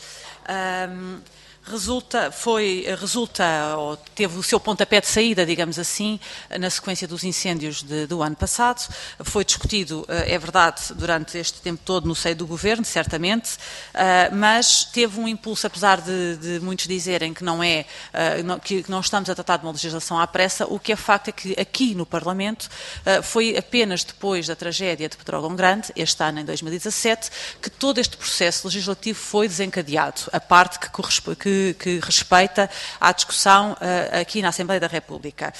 teve o seu pontapé de saída, digamos assim, na sequência dos incêndios do ano passado. Foi discutido, é verdade, durante este tempo todo no seio do Governo, certamente, mas teve um impulso, apesar de muitos dizerem que que não estamos a tratar de uma legislação à pressa. O que é facto é que aqui no Parlamento foi apenas depois da tragédia de Pedrógão Grande, este ano em 2017, que todo este processo legislativo foi desencadeado, a parte que respeita à discussão aqui na Assembleia da República.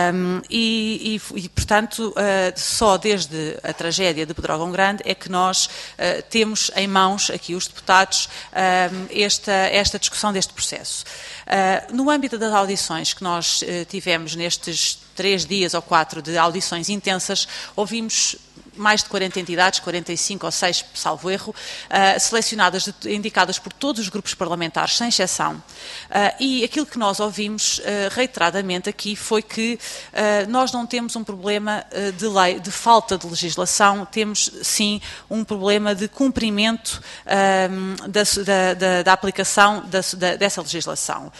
Portanto, só desde a tragédia de Pedrógão Grande é que nós temos em mãos, aqui os deputados, esta discussão deste processo. No âmbito das audições que nós tivemos nestes 3 dias ou 4 de audições intensas, ouvimos mais de 40 entidades, 45 ou 6, salvo erro, selecionadas, indicadas por todos os grupos parlamentares, sem exceção. E aquilo que nós ouvimos reiteradamente aqui foi que nós não temos um problema de falta de legislação, temos sim um problema de cumprimento da aplicação dessa legislação.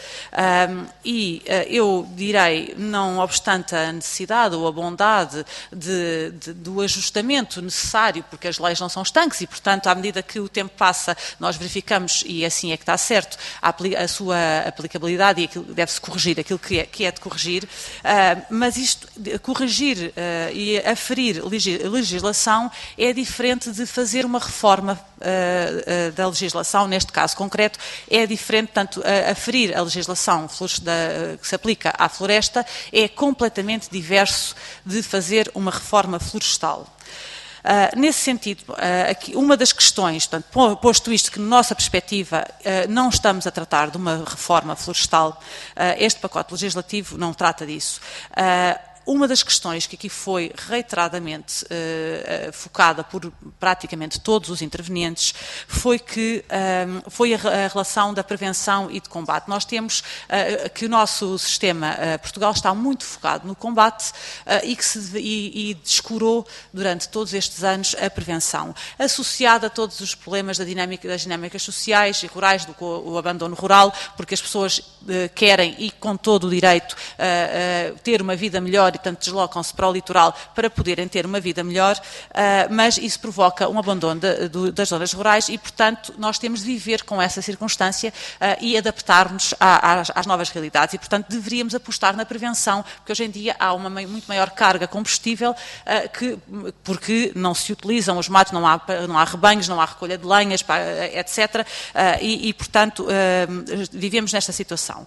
Eu direi, não obstante a necessidade ou a bondade do ajustamento necessário, porque as leis não são estanques e, portanto, à medida que o tempo passa, nós verificamos, e assim é que está certo, a sua aplicabilidade e deve-se corrigir aquilo que é de corrigir, mas isto, corrigir e aferir legislação é diferente de fazer uma reforma da legislação, neste caso concreto, é diferente, portanto, aferir a legislação que se aplica à floresta é completamente diverso de fazer uma reforma florestal. Nesse sentido, aqui, uma das questões, portanto, posto isto que, na nossa perspectiva, não estamos a tratar de uma reforma florestal, este pacote legislativo não trata disso. Uma das questões que aqui foi reiteradamente focada por praticamente todos os intervenientes foi a relação da prevenção e de combate. Nós temos que o nosso sistema Portugal está muito focado no combate e descurou durante todos estes anos a prevenção, associada a todos os problemas das dinâmicas sociais e rurais, do abandono rural, porque as pessoas querem, e com todo o direito, ter uma vida melhor e, portanto, deslocam-se para o litoral para poderem ter uma vida melhor, mas isso provoca um abandono das zonas rurais e, portanto, nós temos de viver com essa circunstância e adaptar-nos às novas realidades e, portanto, deveríamos apostar na prevenção, porque hoje em dia há uma muito maior carga combustível porque não se utilizam os matos, não há rebanhos, não há recolha de lenhas, etc. Portanto, vivemos nesta situação.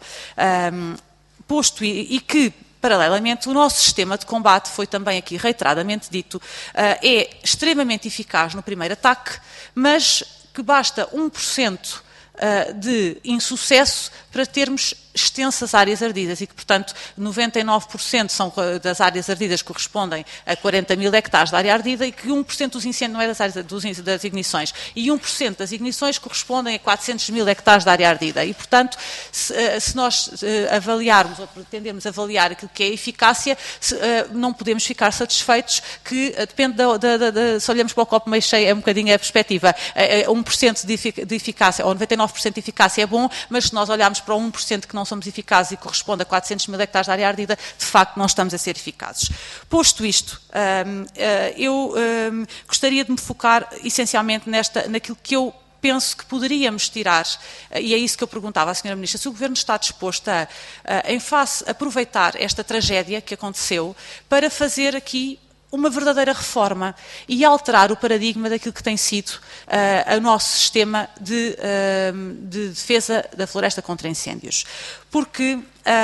Posto e que, paralelamente, o nosso sistema de combate, foi também aqui reiteradamente dito, é extremamente eficaz no primeiro ataque, mas que basta 1% de insucesso para termos extensas áreas ardidas e que, portanto, 99% das áreas ardidas correspondem a 40 mil hectares de área ardida e que 1% dos incêndios não é das ignições e 1% das ignições correspondem a 400 mil hectares de área ardida. E, portanto, se nós avaliarmos ou pretendermos avaliar aquilo que é a eficácia, não podemos ficar satisfeitos, que depende se olhamos para o copo meio cheio, é um bocadinho a perspectiva. 1% de eficácia ou 99% de eficácia é bom, mas se nós olharmos para o 1% que não somos eficazes e corresponde a 400 mil hectares de área ardida, de facto não estamos a ser eficazes. Posto isto, eu gostaria de me focar essencialmente naquilo que eu penso que poderíamos tirar, e é isso que eu perguntava à Sra. Ministra, se o Governo está disposto a aproveitar esta tragédia que aconteceu para fazer aqui uma verdadeira reforma e alterar o paradigma daquilo que tem sido o nosso sistema de defesa da floresta contra incêndios. Porque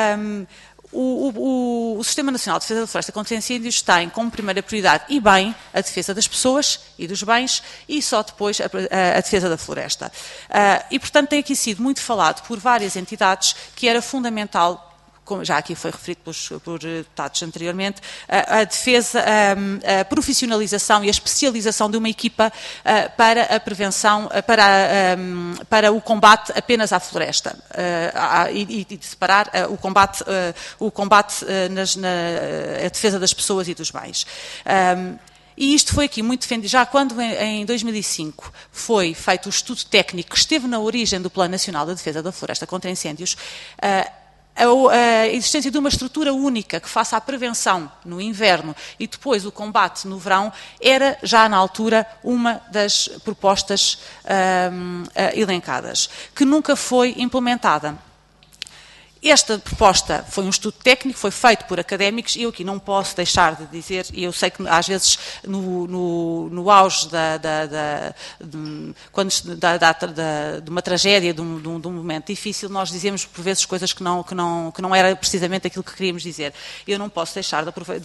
o Sistema Nacional de Defesa da Floresta contra Incêndios tem como primeira prioridade e bem a defesa das pessoas e dos bens e só depois a defesa da floresta. E, portanto, tem aqui sido muito falado por várias entidades que era fundamental, como já aqui foi referido por deputados anteriormente, a defesa, a profissionalização e a especialização de uma equipa para a prevenção, para o combate apenas à floresta e de separar o combate a defesa das pessoas e dos bens. E isto foi aqui muito defendido, já quando em 2005 foi feito o estudo técnico que esteve na origem do Plano Nacional da Defesa da Floresta contra Incêndios, a existência de uma estrutura única que faça a prevenção no inverno e depois o combate no verão era já na altura uma das propostas elencadas, que nunca foi implementada. Esta proposta foi um estudo técnico, foi feito por académicos e eu aqui não posso deixar de dizer, e eu sei que às vezes no auge de uma tragédia, de um momento difícil, nós dizemos por vezes coisas que não era precisamente aquilo que queríamos dizer. Eu não posso deixar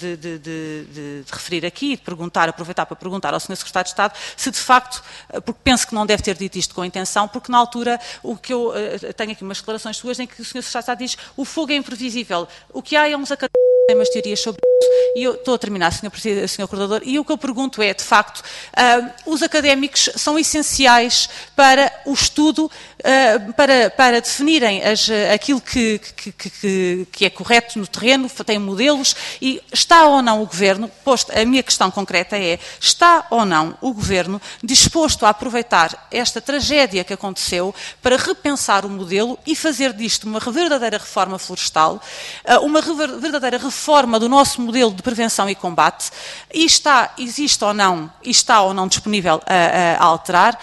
de referir aqui, aproveitar para perguntar ao Sr. Secretário de Estado se de facto, porque penso que não deve ter dito isto com intenção, porque na altura o que eu tenho aqui umas declarações suas em que o Sr. Secretário de Estado diz o fogo é imprevisível. O que há é uns académicos que têm umas teorias sobre isso. E eu estou a terminar, Sr. Coordenador, e o que eu pergunto é, de facto, os académicos são essenciais para o estudo, para definirem aquilo que é correto no terreno, tem modelos, e está ou não o Governo, a minha questão concreta é, está ou não o Governo disposto a aproveitar esta tragédia que aconteceu para repensar o modelo e fazer disto uma verdadeira reforma florestal, uma verdadeira reforma do nosso modelo de prevenção e combate, e existe ou não, e está ou não disponível a alterar,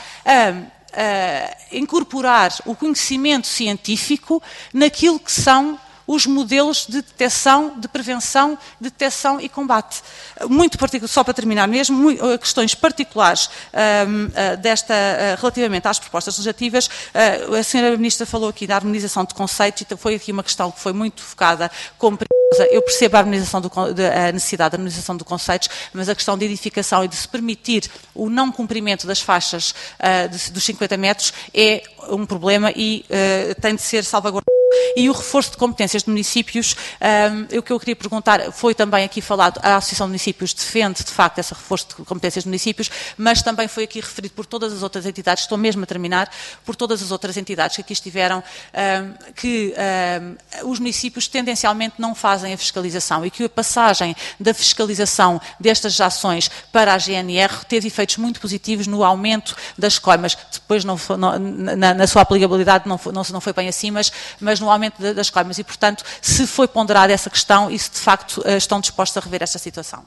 incorporar o conhecimento científico naquilo que são os modelos de detecção, de prevenção, de detecção e combate. Muito particular, só para terminar mesmo, questões particulares relativamente às propostas legislativas. A Sra. Ministra falou aqui da harmonização de conceitos e foi aqui uma questão que foi muito focada como perigosa. Eu percebo a necessidade de harmonização de conceitos, mas a questão de edificação e de se permitir o não cumprimento das faixas dos 50 metros é um problema e tem de ser salvaguardado. E o reforço de competências de municípios, o que eu queria perguntar, foi também aqui falado, a Associação de Municípios defende, de facto, esse reforço de competências de municípios, mas também foi aqui referido por todas as outras entidades, estou mesmo a terminar, por todas as outras entidades que aqui estiveram, que os municípios tendencialmente não fazem a fiscalização e que a passagem da fiscalização destas ações para a GNR teve efeitos muito positivos no aumento das coimas, depois na sua aplicabilidade não foi bem assim, mas no aumento das coimas e, portanto, se foi ponderada essa questão e se de facto estão dispostos a rever esta situação.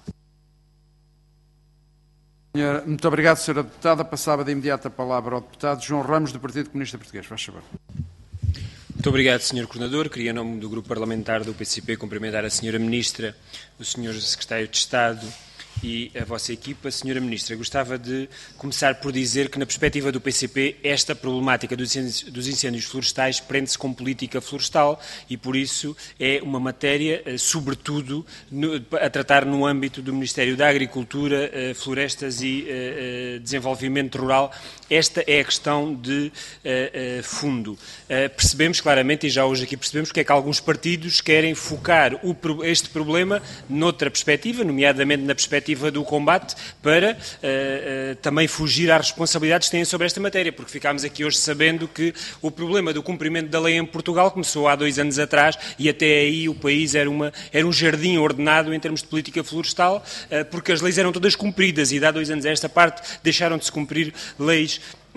Muito obrigado, Sra. Deputada. Passava de imediato a palavra ao deputado João Ramos, do Partido Comunista Português. Faz favor. Muito obrigado, Sr. Coordenador. Queria, em nome do Grupo Parlamentar do PCP, cumprimentar a Sra. Ministra, o Sr. Secretário de Estado e a vossa equipa. Senhora Ministra, gostava de começar por dizer que, na perspectiva do PCP, esta problemática dos incêndios florestais prende-se com política florestal e, por isso, é uma matéria, sobretudo, a tratar no âmbito do Ministério da Agricultura, Florestas e Desenvolvimento Rural. Esta é a questão de fundo. Percebemos claramente, e já hoje aqui percebemos, que é que alguns partidos querem focar este problema noutra perspectiva, nomeadamente na perspectiva do combate, para também fugir às responsabilidades que têm sobre esta matéria, porque ficámos aqui hoje sabendo que o problema do cumprimento da lei em Portugal começou há 2 anos atrás e até aí o país era um jardim ordenado em termos de política florestal, porque as leis eram todas cumpridas e de há 2 anos a esta parte deixaram de se cumprir leis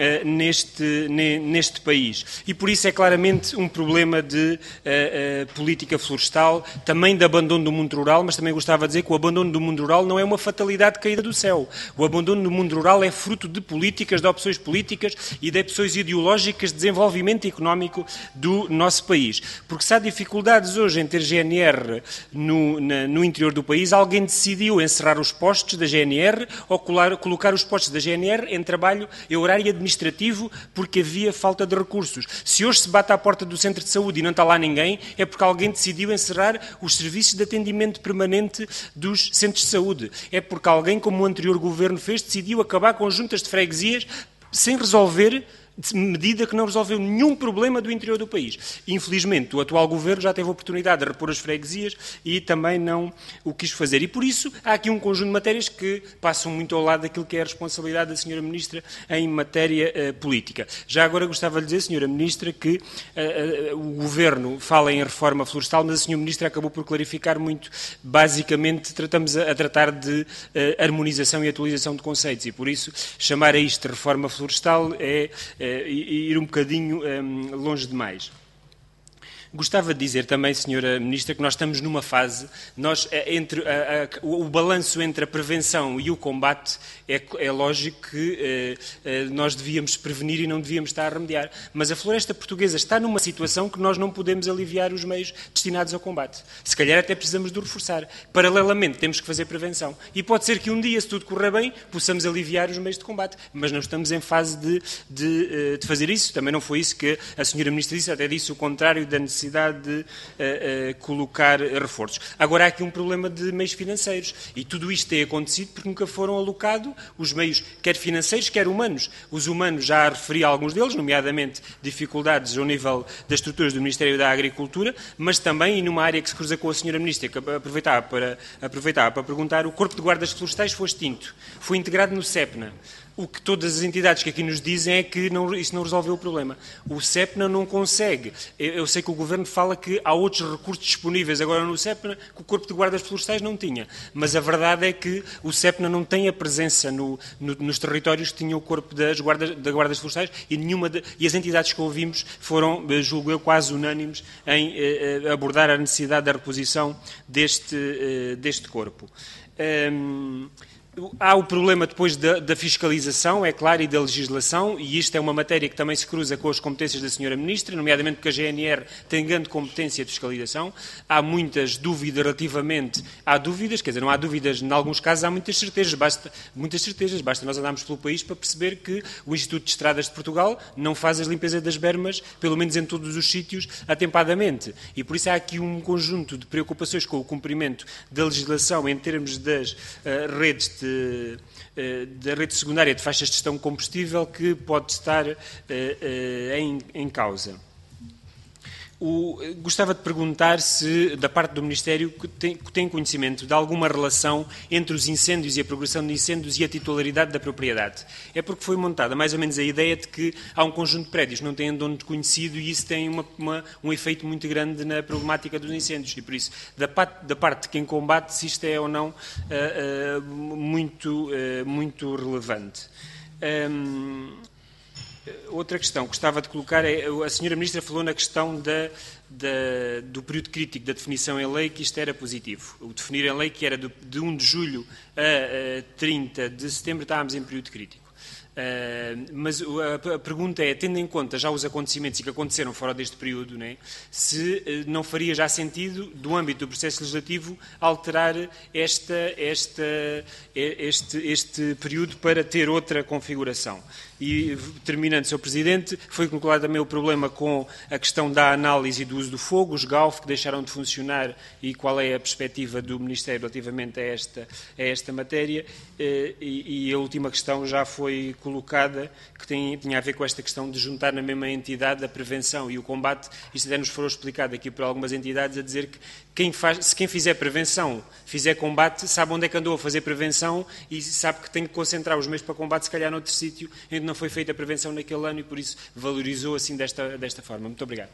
neste país. E por isso é claramente um problema de política florestal, também de abandono do mundo rural, mas também gostava de dizer que o abandono do mundo rural não é uma fatalidade caída do céu. O abandono do mundo rural é fruto de políticas, de opções políticas e de opções ideológicas de desenvolvimento económico do nosso país. Porque se há dificuldades hoje em ter GNR no interior do país, alguém decidiu encerrar os postos da GNR ou colocar os postos da GNR em trabalho em horário administrativo porque havia falta de recursos. Se hoje se bate à porta do centro de saúde e não está lá ninguém, é porque alguém decidiu encerrar os serviços de atendimento permanente dos centros de saúde. É porque alguém, como o anterior governo fez, decidiu acabar com juntas de freguesias sem resolver medida que não resolveu nenhum problema do interior do país. Infelizmente, o atual governo já teve a oportunidade de repor as freguesias e também não o quis fazer. E por isso há aqui um conjunto de matérias que passam muito ao lado daquilo que é a responsabilidade da Sra. Ministra em matéria política. Já agora gostava de dizer, Sra. Ministra, que o governo fala em reforma florestal, mas a Sra. Ministra acabou por clarificar muito. Basicamente, estamos a tratar de harmonização e atualização de conceitos e por isso chamar a isto de reforma florestal é ir um bocadinho longe demais. Gostava de dizer também, Sra. Ministra, que nós estamos numa fase, o balanço entre a prevenção e o combate é lógico que nós devíamos prevenir e não devíamos estar a remediar. Mas a floresta portuguesa está numa situação que nós não podemos aliviar os meios destinados ao combate. Se calhar até precisamos de o reforçar. Paralelamente, temos que fazer prevenção. E pode ser que um dia, se tudo correr bem, possamos aliviar os meios de combate. Mas não estamos em fase de fazer isso. Também não foi isso que a Sra. Ministra disse, até disse o contrário da necessidade de colocar reforços. Agora há aqui um problema de meios financeiros e tudo isto tem acontecido porque nunca foram alocados os meios, quer financeiros, quer humanos. Os humanos já referi a alguns deles, nomeadamente dificuldades ao nível das estruturas do Ministério da Agricultura, mas também, e numa área que se cruza com a Sra. Ministra, que aproveitava para perguntar, o Corpo de Guardas Florestais foi extinto, foi integrado no CEPNA. O que todas as entidades que aqui nos dizem é que isso não resolveu o problema. O CEPNA não consegue. Eu sei que o Governo fala que há outros recursos disponíveis agora no CEPNA que o Corpo de Guardas Florestais não tinha. Mas a verdade é que o CEPNA não tem a presença nos territórios que tinha o Corpo das Guardas Florestais e as entidades que ouvimos foram, julgo eu, quase unânimes em abordar a necessidade da reposição deste corpo. Há o problema depois da fiscalização, é claro, e da legislação, e isto é uma matéria que também se cruza com as competências da Sra. Ministra, nomeadamente porque a GNR tem grande competência de fiscalização. Há muitas dúvidas relativamente... Há dúvidas, quer dizer, não há dúvidas, em alguns casos há muitas certezas. Basta nós andarmos pelo país para perceber que o Instituto de Estradas de Portugal não faz as limpezas das bermas, pelo menos em todos os sítios, atempadamente. E por isso há aqui um conjunto de preocupações com o cumprimento da legislação em termos das redes da rede secundária de faixas de gestão de combustível que pode estar em causa. Gostava de perguntar se, da parte do Ministério, tem conhecimento de alguma relação entre os incêndios e a progressão de incêndios e a titularidade da propriedade. É porque foi montada mais ou menos a ideia de que há um conjunto de prédios que não têm dono desconhecido e isso tem um efeito muito grande na problemática dos incêndios. E por isso, da parte de quem combate, se isto é ou não muito relevante. Outra questão que gostava de colocar é, a Sra. Ministra falou na questão do período crítico da definição em lei, que isto era positivo. O definir em lei que era de 1 de julho a 30 de setembro, estávamos em período crítico. Mas a pergunta é, tendo em conta já os acontecimentos que aconteceram fora deste período, né, se não faria já sentido, do âmbito do processo legislativo, alterar este período para ter outra configuração. E, terminando, Sr. Presidente, foi colocado também o problema com a questão da análise e do uso do fogo, os GAUF que deixaram de funcionar e qual é a perspectiva do Ministério relativamente a esta matéria. E a última questão já foi colocada, que tinha a ver com esta questão de juntar na mesma entidade a prevenção e o combate. Isto até nos foi explicado aqui por algumas entidades a dizer que se quem fizer prevenção, fizer combate, sabe onde é que andou a fazer prevenção e sabe que tem que concentrar os meios para combate, se calhar, noutro sítio, onde não foi feita a prevenção naquele ano e, por isso, valorizou assim desta forma. Muito obrigado.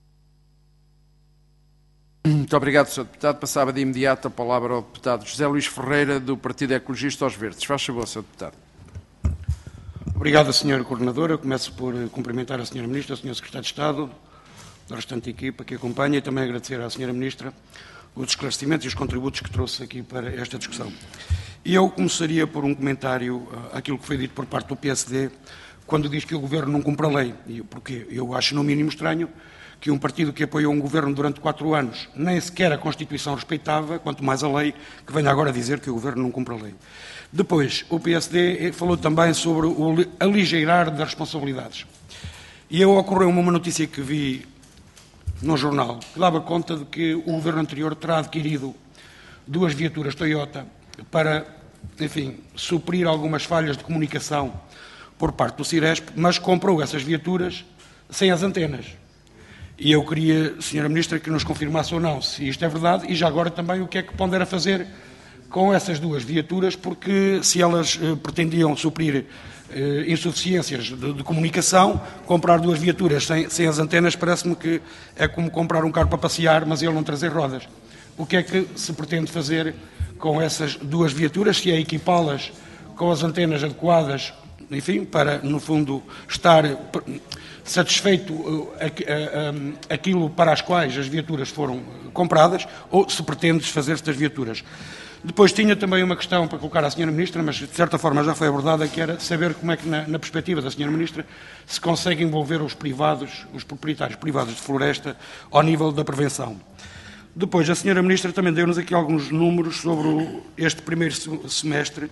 Muito obrigado, Sr. Deputado. Passava de imediato a palavra ao Deputado José Luís Ferreira, do Partido Ecologista aos Verdes. Faz favor, Sr. Deputado. Obrigado, Sr. Coordenador. Eu começo por cumprimentar a Sra. Ministra, o Sr. Secretário de Estado, a restante equipa que acompanha, e também agradecer à Sra. Ministra os esclarecimentos e os contributos que trouxe aqui para esta discussão. E eu começaria por um comentário àquilo que foi dito por parte do PSD, quando diz que o Governo não cumpre a lei. Porque eu acho no mínimo estranho que um partido que apoiou um Governo durante 4 anos nem sequer a Constituição respeitava, quanto mais a lei, que venha agora dizer que o Governo não cumpre a lei. Depois, o PSD falou também sobre o aligeirar das responsabilidades. E ocorreu-me uma notícia que vi no jornal, que dava conta de que o Governo anterior terá adquirido 2 viaturas Toyota para, enfim, suprir algumas falhas de comunicação por parte do Ciresp, mas comprou essas viaturas sem as antenas. E eu queria, Sra. Ministra, que nos confirmasse ou não se isto é verdade e já agora também o que é que pondera fazer com essas 2 viaturas, porque se elas pretendiam suprir insuficiências de comunicação, comprar 2 viaturas sem as antenas parece-me que é como comprar um carro para passear, mas ele não trazer rodas. O que é que se pretende fazer com essas 2 viaturas, se é equipá-las com as antenas adequadas, enfim, para, no fundo, estar satisfeito aquilo para as quais as viaturas foram compradas, ou se pretende desfazer estas viaturas. Depois tinha também uma questão para colocar à Sra. Ministra, mas de certa forma já foi abordada, que era saber como é que, na perspectiva da Sra. Ministra, se consegue envolver os privados, os proprietários privados de floresta, ao nível da prevenção. Depois, a Sra. Ministra também deu-nos aqui alguns números sobre este primeiro semestre,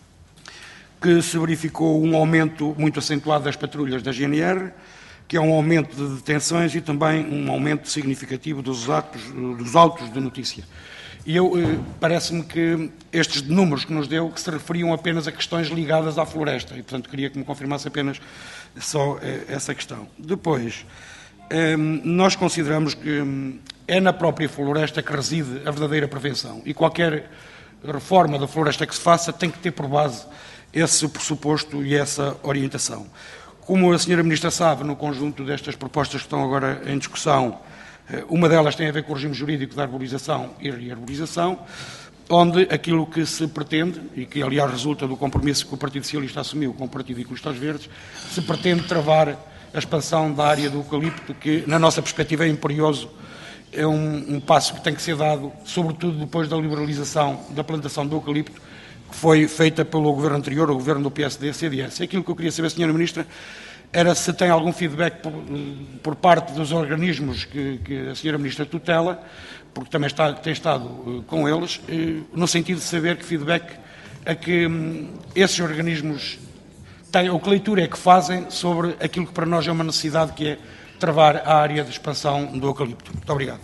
que se verificou um aumento muito acentuado das patrulhas da GNR, que é um aumento de detenções e também um aumento significativo dos autos de notícia. E parece-me que estes números que nos deu que se referiam apenas a questões ligadas à floresta e, portanto, queria que me confirmasse apenas só essa questão. Depois, nós consideramos que é na própria floresta que reside a verdadeira prevenção e qualquer reforma da floresta que se faça tem que ter por base esse pressuposto e essa orientação. Como a Sra. Ministra sabe, no conjunto destas propostas que estão agora em discussão, uma delas tem a ver com o regime jurídico da arborização e rearborização, onde aquilo que se pretende, e que aliás resulta do compromisso que o Partido Socialista assumiu com o Partido Ecologista aos Verdes, se pretende travar a expansão da área do eucalipto, que na nossa perspectiva é imperioso, é um passo que tem que ser dado, sobretudo depois da liberalização da plantação do eucalipto, que foi feita pelo Governo anterior, o Governo do PSD-CDS. Aquilo que eu queria saber, Sra. Ministra, era se tem algum feedback por parte dos organismos que a Sra. Ministra tutela, porque também tem estado com eles, no sentido de saber que feedback é que esses organismos têm, ou que leitura é que fazem sobre aquilo que para nós é uma necessidade, que é travar a área de expansão do eucalipto. Muito obrigado.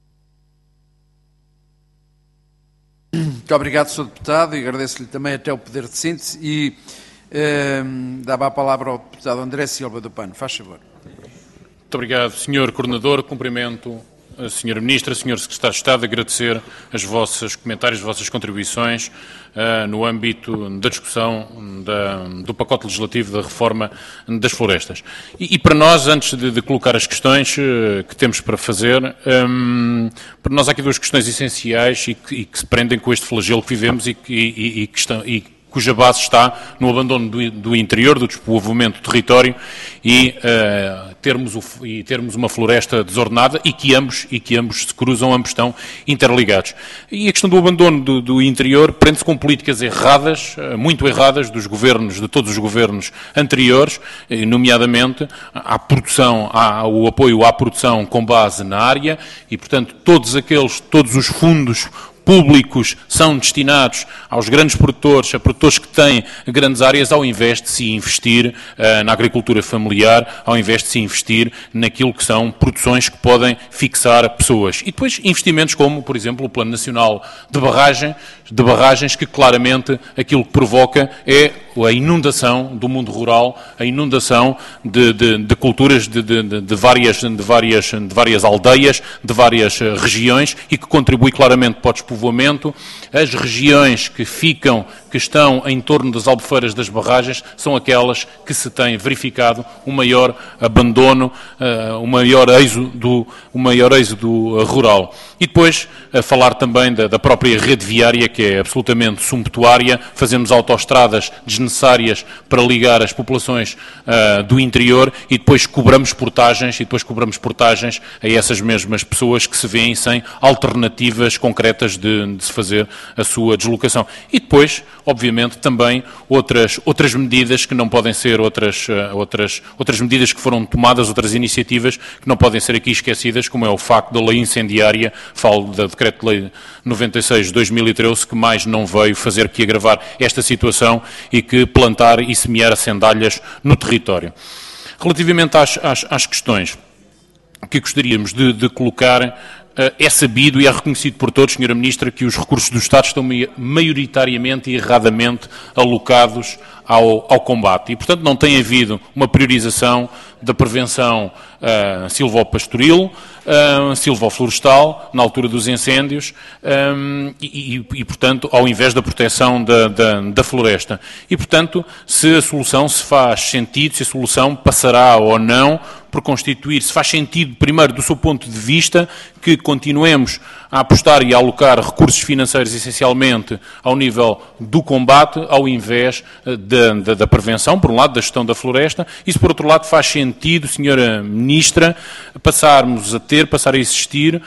Muito obrigado, Sr. Deputado, e agradeço-lhe também até o poder de síntese e dava a palavra ao Deputado André Silva do PAN. Faz favor. Muito obrigado, Sr. Coordenador. Cumprimento a Sra. Ministra, Sr. Secretário de Estado, agradecer os vossos comentários, as vossas contribuições no âmbito da discussão do pacote legislativo da reforma das florestas. E para nós, antes de colocar as questões que temos para fazer, para nós há aqui 2 questões essenciais e que se prendem com este flagelo que vivemos cuja base está no abandono do interior, do despovoamento do território e termos uma floresta desordenada e que ambos se cruzam, ambos estão interligados. E a questão do abandono do interior prende-se com políticas erradas, muito erradas, de todos os governos anteriores, nomeadamente o apoio à produção com base na área e, portanto, todos os fundos públicos são destinados aos grandes produtores, a produtores que têm grandes áreas, ao invés de se investir na agricultura familiar, ao invés de se investir naquilo que são produções que podem fixar pessoas. E depois investimentos como, por exemplo, o Plano Nacional de Barragens, que claramente aquilo que provoca é a inundação do mundo rural, a inundação de culturas de várias aldeias, de várias regiões e que contribui claramente para o despovoamento. As regiões que estão em torno das albufeiras das barragens são aquelas que se tem verificado o maior abandono, o maior êxodo rural. E depois a falar também da própria rede viária, que é absolutamente sumptuária. Fazemos autoestradas desnecessárias para ligar as populações do interior e depois cobramos portagens a essas mesmas pessoas que se veem sem alternativas concretas de se fazer a sua deslocação. E depois, obviamente, também outras medidas que não podem ser outras medidas que foram tomadas, outras iniciativas que não podem ser aqui esquecidas, como é o facto da lei incendiária, falo da Decreto-Lei 96 de 2013, que mais não veio fazer que agravar esta situação e que plantar e semear as sandálias no território. Relativamente às questões que gostaríamos de colocar, é sabido e é reconhecido por todos, Sra. Ministra, que os recursos do Estado estão maioritariamente e erradamente alocados ao combate. E, portanto, não tem havido uma priorização da prevenção silvopastoril, silvoflorestal, na altura dos incêndios, e, portanto, ao invés da proteção da floresta. E, portanto, se a solução se faz sentido, se a solução passará ou não por constituir, se faz sentido, primeiro, do seu ponto de vista, que continuemos a apostar e a alocar recursos financeiros essencialmente ao nível do combate, ao invés da prevenção, por um lado, da gestão da floresta, e se por outro lado faz sentido, Sra. Ministra, passar a existir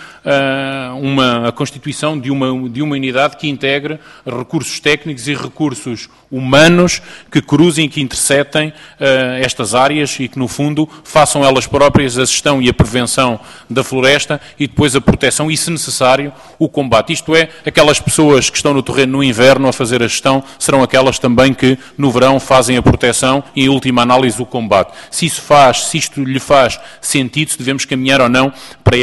a constituição de uma unidade que integre recursos técnicos e recursos humanos que cruzem, que interceptem estas áreas e que, no fundo, façam elas próprias a gestão e a prevenção da floresta e depois a proteção e, se necessário, o combate. Isto é, aquelas pessoas que estão no terreno no inverno a fazer a gestão serão aquelas também que no verão fazem a proteção e, em última análise, o combate. Se isto lhe faz sentido, se devemos caminhar ou não para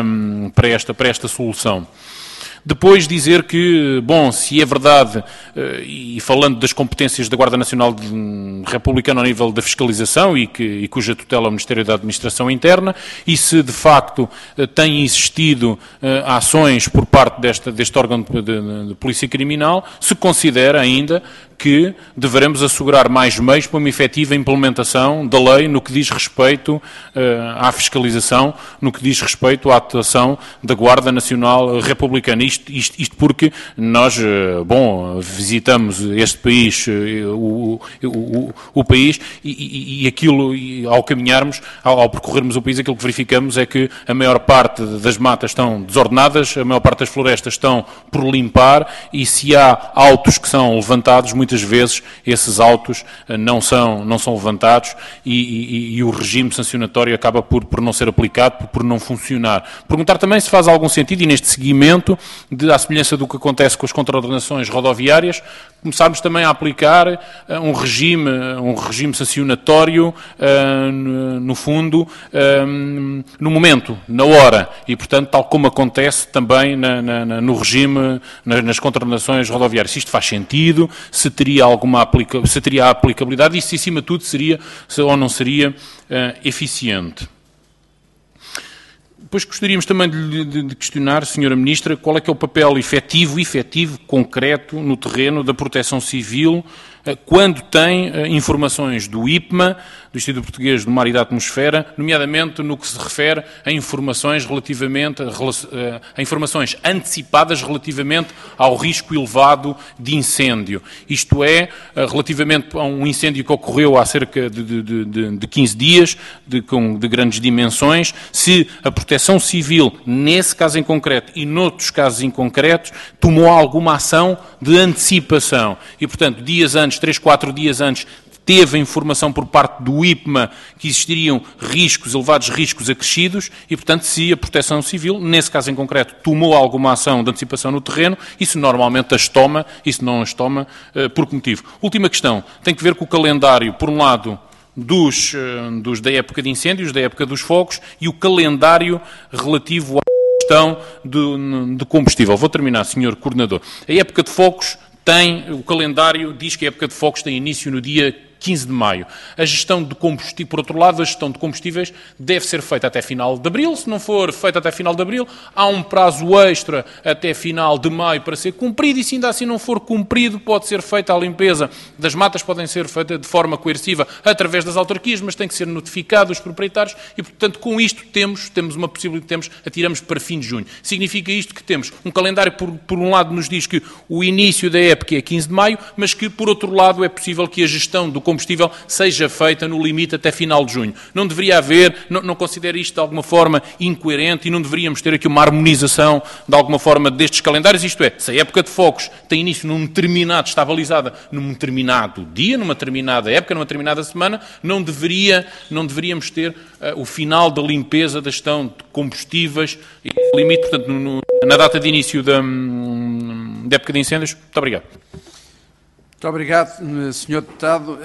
esta solução. Depois dizer que, bom, se é verdade, e falando das competências da Guarda Nacional Republicana ao nível da fiscalização e cuja tutela é o Ministério da Administração Interna, e se de facto têm existido ações por parte deste órgão de polícia criminal, se considera ainda que deveremos assegurar mais meios para uma efetiva implementação da lei no que diz respeito à fiscalização, no que diz respeito à atuação da Guarda Nacional Republicana. Isto porque nós, visitamos este país, o país, e aquilo, ao caminharmos, ao percorrermos o país, aquilo que verificamos é que a maior parte das matas estão desordenadas, a maior parte das florestas estão por limpar, e se há autos que são levantados, muitas vezes esses autos não são levantados e o regime sancionatório acaba por não ser aplicado, por não funcionar. Perguntar também se faz algum sentido, e neste seguimento, à semelhança do que acontece com as contraordenações rodoviárias, começarmos também a aplicar um regime sancionatório, no fundo, no momento, na hora, e, portanto, tal como acontece também no regime, nas contraordenações rodoviárias. Se isto faz sentido, se teria aplicabilidade e se, acima de tudo, seria ou não seria eficiente. Depois gostaríamos também de questionar, Sra. Ministra, qual é que é o papel efetivo, concreto, no terreno da Proteção Civil, quando tem informações do IPMA do Instituto Português do Mar e da Atmosfera, nomeadamente no que se refere a informações a informações antecipadas relativamente ao risco elevado de incêndio. Isto é, relativamente a um incêndio que ocorreu há cerca de 15 dias, de grandes dimensões, se a Proteção Civil, nesse caso em concreto e noutros casos em concretos, tomou alguma ação de antecipação. E, portanto, 3, 4 dias antes, teve a informação por parte do IPMA que existiriam elevados riscos acrescidos e, portanto, se a Proteção Civil, nesse caso em concreto, tomou alguma ação de antecipação no terreno, isso normalmente as toma, isso não as toma, por que motivo? Última questão, tem que ver com o calendário, por um lado, da época de incêndios, da época dos fogos, e o calendário relativo à questão de combustível. Vou terminar, Sr. Coordenador. A época de fogos o calendário diz que a época de fogos tem início no dia 15 de maio. A gestão de combustível, por outro lado, a gestão de combustíveis deve ser feita até final de abril. Se não for feita até final de abril, há um prazo extra até final de maio para ser cumprido e se ainda assim não for cumprido, pode ser feita a limpeza das matas, podem ser feitas de forma coerciva através das autarquias, mas tem que ser notificado os proprietários e, portanto, com isto temos uma possibilidade, atiramos para fim de junho. Significa isto que temos um calendário, por um lado, nos diz que o início da época é 15 de maio, mas que, por outro lado, é possível que a gestão do combustível seja feita no limite até final de junho. Não deveria haver, não considero isto de alguma forma incoerente e não deveríamos ter aqui uma harmonização de alguma forma destes calendários, isto é, se a época de fogos tem início está balizada num determinado dia, numa determinada época, numa determinada semana, não deveríamos ter o final da limpeza da gestão de combustíveis e limite, portanto, na data de início da época de incêndios. Muito obrigado. Muito obrigado, Sr. Deputado.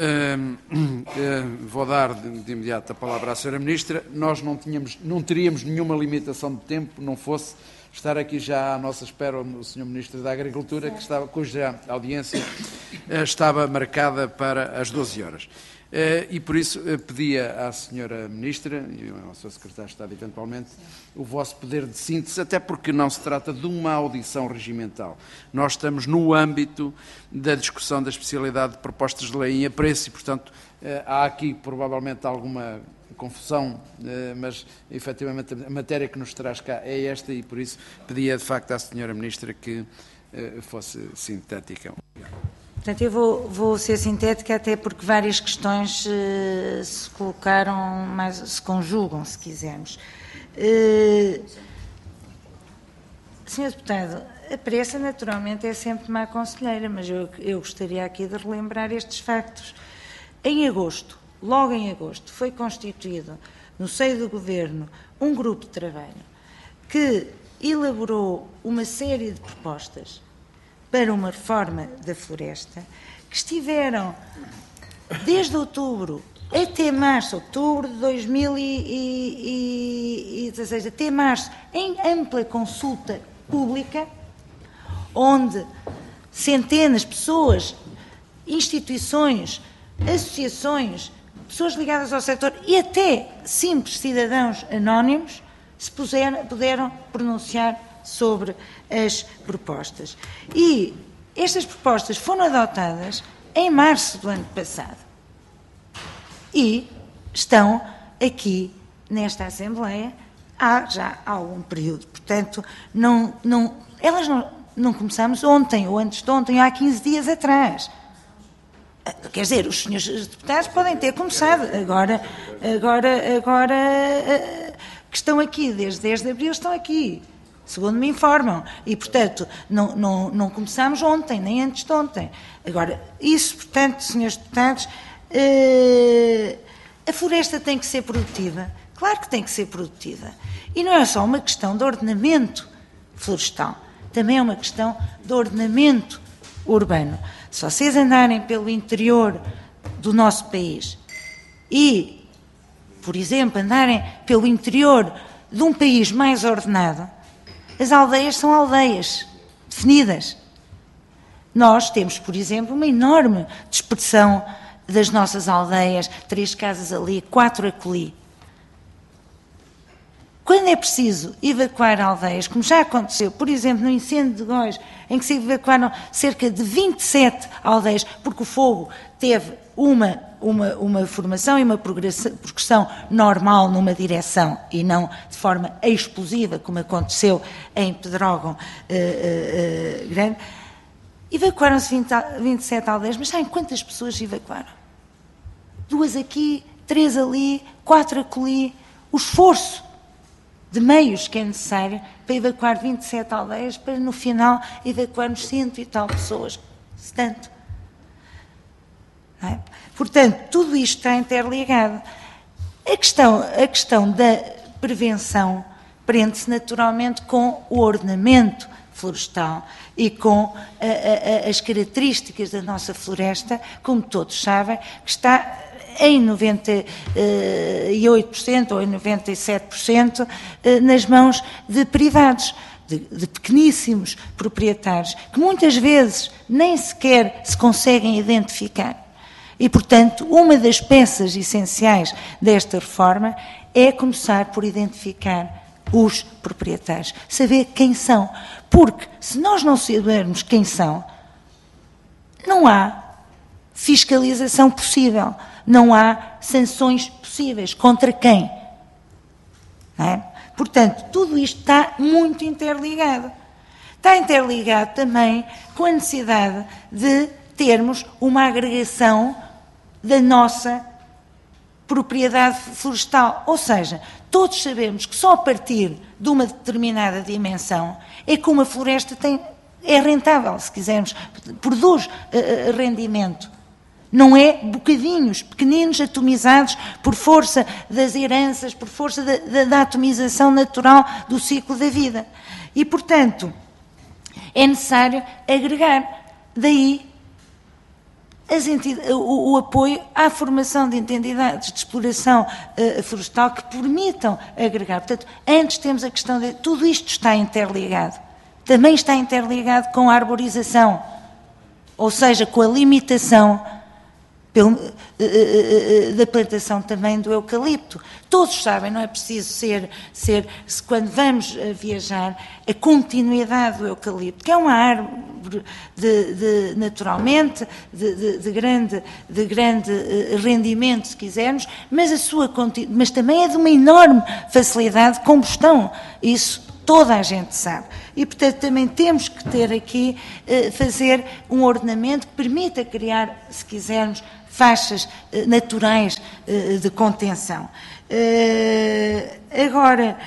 Vou dar de imediato a palavra à Sra. Ministra. Nós não teríamos nenhuma limitação de tempo, não fosse estar aqui já à nossa espera o Sr. Ministro da Agricultura, cuja audiência estava marcada para as 12 horas. E por isso pedia à Sra. Ministra e ao Sr. Secretário de Estado, eventualmente, o vosso poder de síntese, até porque não se trata de uma audição regimental. Nós estamos no âmbito da discussão da especialidade de propostas de lei em apreço e, portanto, há aqui provavelmente alguma confusão, mas efetivamente a matéria que nos traz cá é esta e por isso pedia de facto à Sra. Ministra que fosse sintética. Portanto, eu vou ser sintética até porque várias questões se colocaram, se conjugam, se quisermos. Senhor Deputado, a pressa naturalmente é sempre má conselheira, mas eu gostaria aqui de relembrar estes factos. Logo em agosto, foi constituído no seio do Governo um grupo de trabalho que elaborou uma série de propostas para uma reforma da floresta, que estiveram desde outubro até março, outubro de 2016, até março, em ampla consulta pública, onde centenas de pessoas, instituições, associações, pessoas ligadas ao setor e até simples cidadãos anónimos se puderam pronunciar sobre as propostas. E estas propostas foram adotadas em março do ano passado e estão aqui nesta Assembleia há já algum período. Portanto, elas não começamos ontem ou antes de ontem, há 15 dias atrás. Quer dizer, os senhores deputados podem ter começado, agora que estão aqui desde 10 de abril, estão aqui, segundo me informam, e, portanto, não começámos ontem, nem antes de ontem. Agora, isso, portanto, senhores deputados, a floresta tem que ser produtiva, claro que tem que ser produtiva, e não é só uma questão de ordenamento florestal, também é uma questão de ordenamento urbano. Se vocês andarem pelo interior do nosso país e, por exemplo, andarem pelo interior de um país mais ordenado, as aldeias são aldeias definidas. Nós temos, por exemplo, uma enorme dispersão das nossas aldeias, 3 casas ali, 4 acolhi. Quando é preciso evacuar aldeias, como já aconteceu, por exemplo, no incêndio de Góis, em que se evacuaram cerca de 27 aldeias, porque o fogo teve uma uma formação e uma progressão normal numa direção e não de forma explosiva, como aconteceu em Pedrógão Grande. Evacuaram-se 27 aldeias, mas sabem quantas pessoas evacuaram? 2 aqui, 3 ali, 4 acolhi. O esforço de meios que é necessário para evacuar 27 aldeias, para no final evacuarmos 100 e tal pessoas, se tanto. Não é? Portanto, tudo isto está interligado. A questão da prevenção prende-se naturalmente com o ordenamento florestal e com as características da nossa floresta, como todos sabem, que está em 98% ou em 97% nas mãos de privados, de pequeníssimos proprietários, que muitas vezes nem sequer se conseguem identificar. E, portanto, uma das peças essenciais desta reforma é começar por identificar os proprietários, saber quem são. Porque, se nós não sabermos quem são, não há fiscalização possível, não há sanções possíveis. Contra quem? Não é? Portanto, tudo isto está muito interligado. Está interligado também com a necessidade de termos uma agregação da nossa propriedade florestal. Ou seja, todos sabemos que só a partir de uma determinada dimensão é que uma floresta é rentável, se quisermos, produz rendimento. Não é bocadinhos pequeninos atomizados por força das heranças, por força da atomização natural do ciclo da vida. E, portanto, é necessário agregar. Daí o apoio à formação de entidades de exploração florestal que permitam agregar. Portanto, antes temos a questão de... Tudo isto está interligado. Também está interligado com a arborização, ou seja, com a limitação da plantação também do eucalipto. Todos sabem, não é preciso quando vamos viajar, a continuidade do eucalipto, que é uma árvore naturalmente de grande rendimento, se quisermos, mas também é de uma enorme facilidade de combustão. Isso toda a gente sabe. E, portanto, também temos que ter aqui, fazer um ordenamento que permita criar, se quisermos, faixas naturais de contenção. Agora,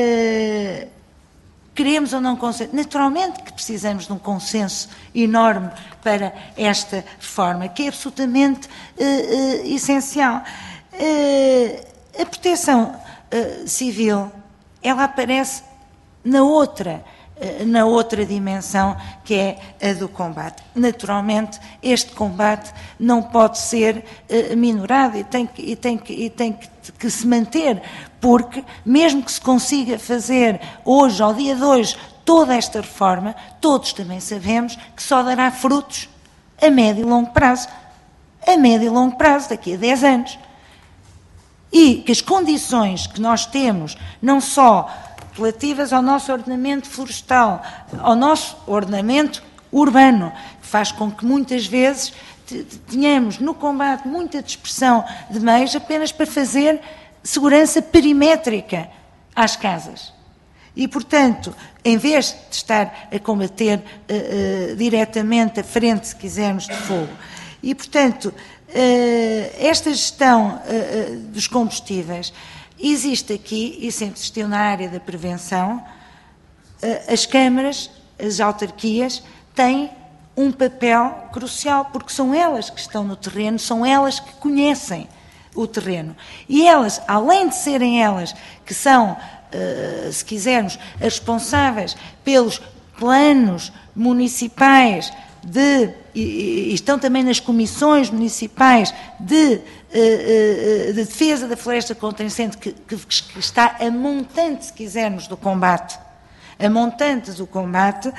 queremos ou não consenso? Naturalmente que precisamos de um consenso enorme para esta reforma, que é absolutamente essencial. A proteção civil, ela aparece na outra dimensão, que é a do combate. Naturalmente, este combate não pode ser minorado e tem que se manter, porque mesmo que se consiga fazer hoje, ao dia de hoje, toda esta reforma, todos também sabemos que só dará frutos a médio e longo prazo. A médio e longo prazo, daqui a 10 anos. E que as condições que nós temos, não só relativas ao nosso ordenamento florestal, ao nosso ordenamento urbano, que faz com que muitas vezes tenhamos no combate muita dispersão de meios apenas para fazer segurança perimétrica às casas. E, portanto, em vez de estar a combater diretamente a frente, se quisermos, de fogo. E, portanto, esta gestão dos combustíveis existe aqui, e sempre existiu na área da prevenção, as câmaras, as autarquias, têm um papel crucial, porque são elas que estão no terreno, são elas que conhecem o terreno. E elas, além de serem elas que são, se quisermos, as responsáveis pelos planos municipais e estão também nas comissões municipais de defesa da floresta contra incêndio, que está a montante, se quisermos, do combate. A montante do combate,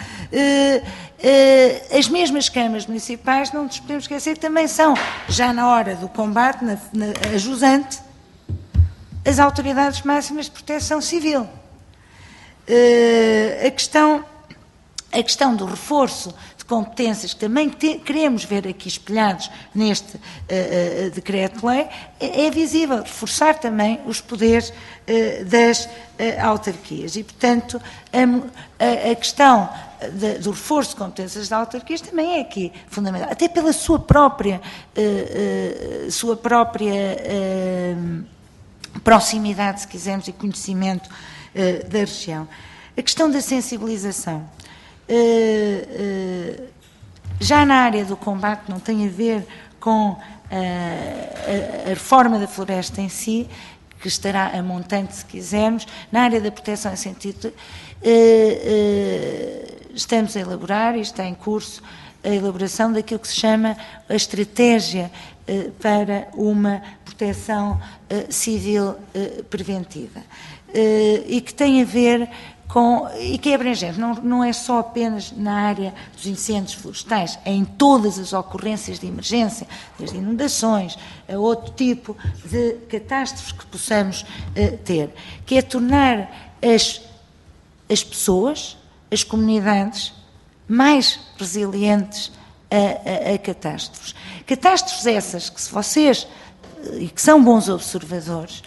as mesmas câmaras municipais, não nos podemos esquecer, também são, já na hora do combate, a jusante, as autoridades máximas de proteção civil. A questão do reforço de competências que também queremos ver aqui espelhados neste decreto-lei, é visível reforçar também os poderes das autarquias. E, portanto, a questão do reforço de competências das autarquias também é aqui fundamental, até pela sua própria proximidade, se quisermos, e conhecimento da região. A questão da sensibilização. Já na área do combate não tem a ver com a reforma da floresta em si, que estará a montante, se quisermos. Na área da proteção em sentido, estamos a elaborar, e está em curso, a elaboração daquilo que se chama a estratégia para uma proteção civil preventiva, e que tem a ver e que é abrangente, não é só apenas na área dos incêndios florestais, é em todas as ocorrências de emergência, desde inundações a outro tipo de catástrofes que possamos ter, que é tornar as pessoas, as comunidades, mais resilientes a catástrofes. Catástrofes essas que, se vocês, e que são bons observadores,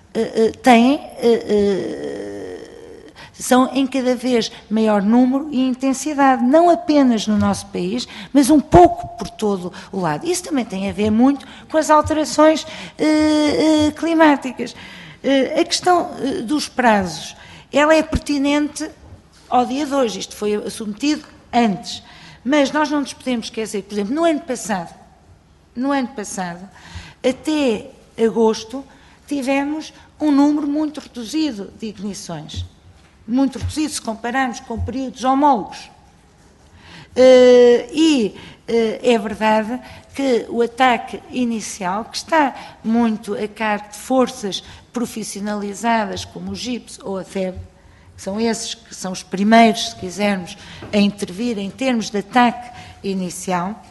são em cada vez maior número e intensidade, não apenas no nosso país, mas um pouco por todo o lado. Isso também tem a ver muito com as alterações climáticas. A questão dos prazos, ela é pertinente ao dia de hoje, isto foi submetido antes, mas nós não nos podemos esquecer, por exemplo, no ano passado, até agosto, tivemos um número muito reduzido de ignições. Muito reduzido se compararmos com períodos homólogos. É verdade que o ataque inicial, que está muito a cargo de forças profissionalizadas como o GIPS ou a FEB, que são esses que são os primeiros, se quisermos, a intervir em termos de ataque inicial,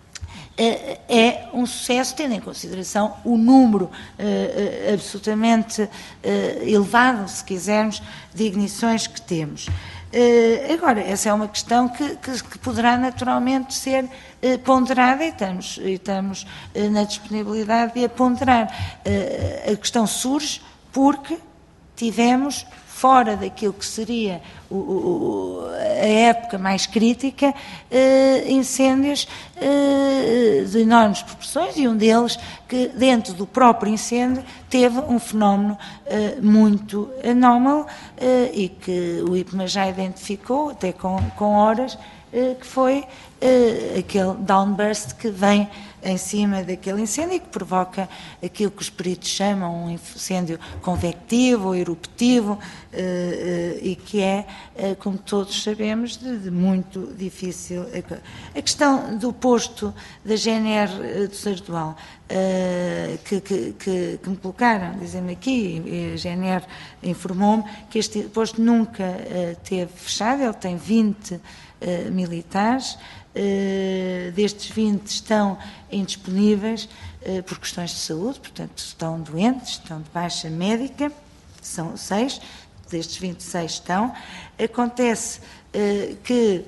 é um sucesso, tendo em consideração o número absolutamente elevado, se quisermos, de ignições que temos. Agora, essa é uma questão que poderá naturalmente ser ponderada, e estamos na disponibilidade de a ponderar. A questão surge porque tivemos, fora daquilo que seria a época mais crítica, incêndios de enormes proporções, e um deles que, dentro do próprio incêndio, teve um fenómeno muito anómalo e que o IPMA já identificou, até com horas, que foi aquele downburst que vem em cima daquele incêndio e que provoca aquilo que os peritos chamam um incêndio convectivo ou eruptivo, e que é, como todos sabemos, de muito difícil. A questão do posto da GNR do Sardual, que me colocaram, dizendo aqui, e a GNR informou-me que este posto nunca teve fechado, ele tem 20 militares. Destes 20 estão indisponíveis por questões de saúde, portanto estão doentes, estão de baixa médica, são 6, destes 26 estão. Acontece que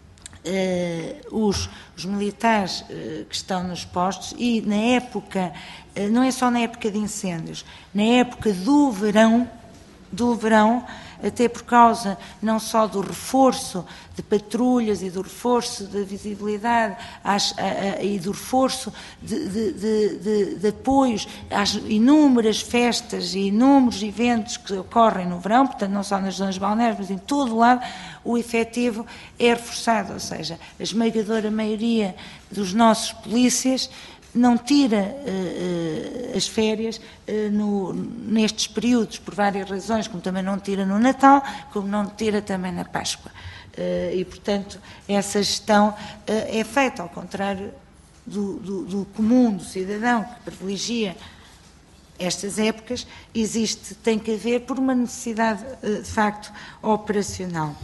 os militares que estão nos postos, e na época, não é só na época de incêndios, na época do verão, até por causa não só do reforço de patrulhas e do reforço da visibilidade e do reforço de apoios às inúmeras festas e inúmeros eventos que ocorrem no verão, portanto não só nas zonas balneares, mas em todo o lado, o efetivo é reforçado, ou seja, a esmagadora maioria dos nossos polícias não tira as férias nestes períodos, por várias razões, como também não tira no Natal, como não tira também na Páscoa. E, portanto, essa gestão é feita, ao contrário do comum, do cidadão, que privilegia estas épocas, tem que haver por uma necessidade, de facto, operacional.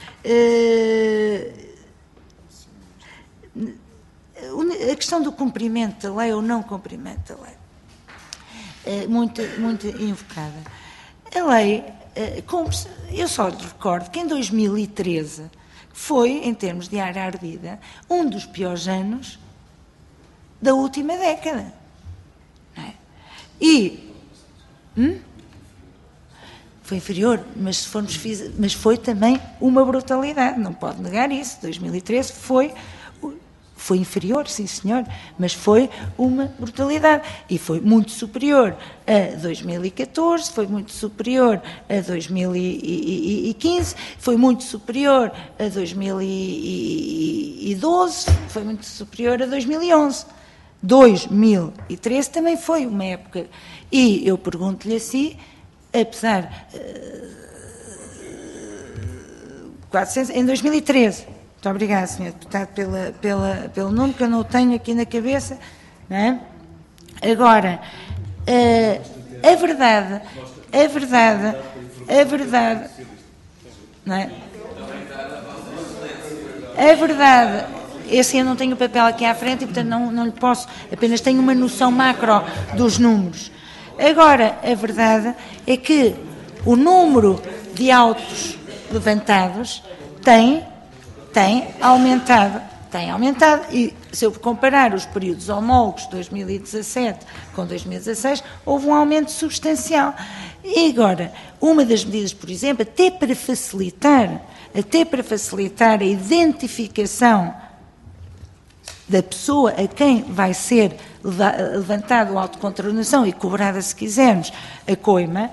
A questão do cumprimento da lei ou não cumprimento da lei é muito invocada. A lei cumpre-se. Eu só lhe recordo que em 2013 foi, em termos de área ardida, um dos piores anos da última década. Não é? E foi inferior, mas, se formos, mas foi também uma brutalidade, não pode negar isso. 2013 foi inferior, sim senhor, mas foi uma brutalidade. E foi muito superior a 2014, foi muito superior a 2015, foi muito superior a 2012, foi muito superior a 2011. 2013 também foi uma época. E eu pergunto-lhe assim, apesar... 400, em 2013... Muito obrigada, Sr. Deputado, pelo número, que eu não o tenho aqui na cabeça. Não é? Agora, a verdade, não é? A verdade, esse eu não tenho o papel aqui à frente e, portanto, não lhe posso, apenas tenho uma noção macro dos números. Agora, a verdade é que o número de autos levantados tem aumentado, e se eu comparar os períodos homólogos de 2017 com 2016, houve um aumento substancial. E agora, uma das medidas, por exemplo, até para facilitar a identificação da pessoa a quem vai ser levantado o auto de contraordenação e cobrada, se quisermos, a coima,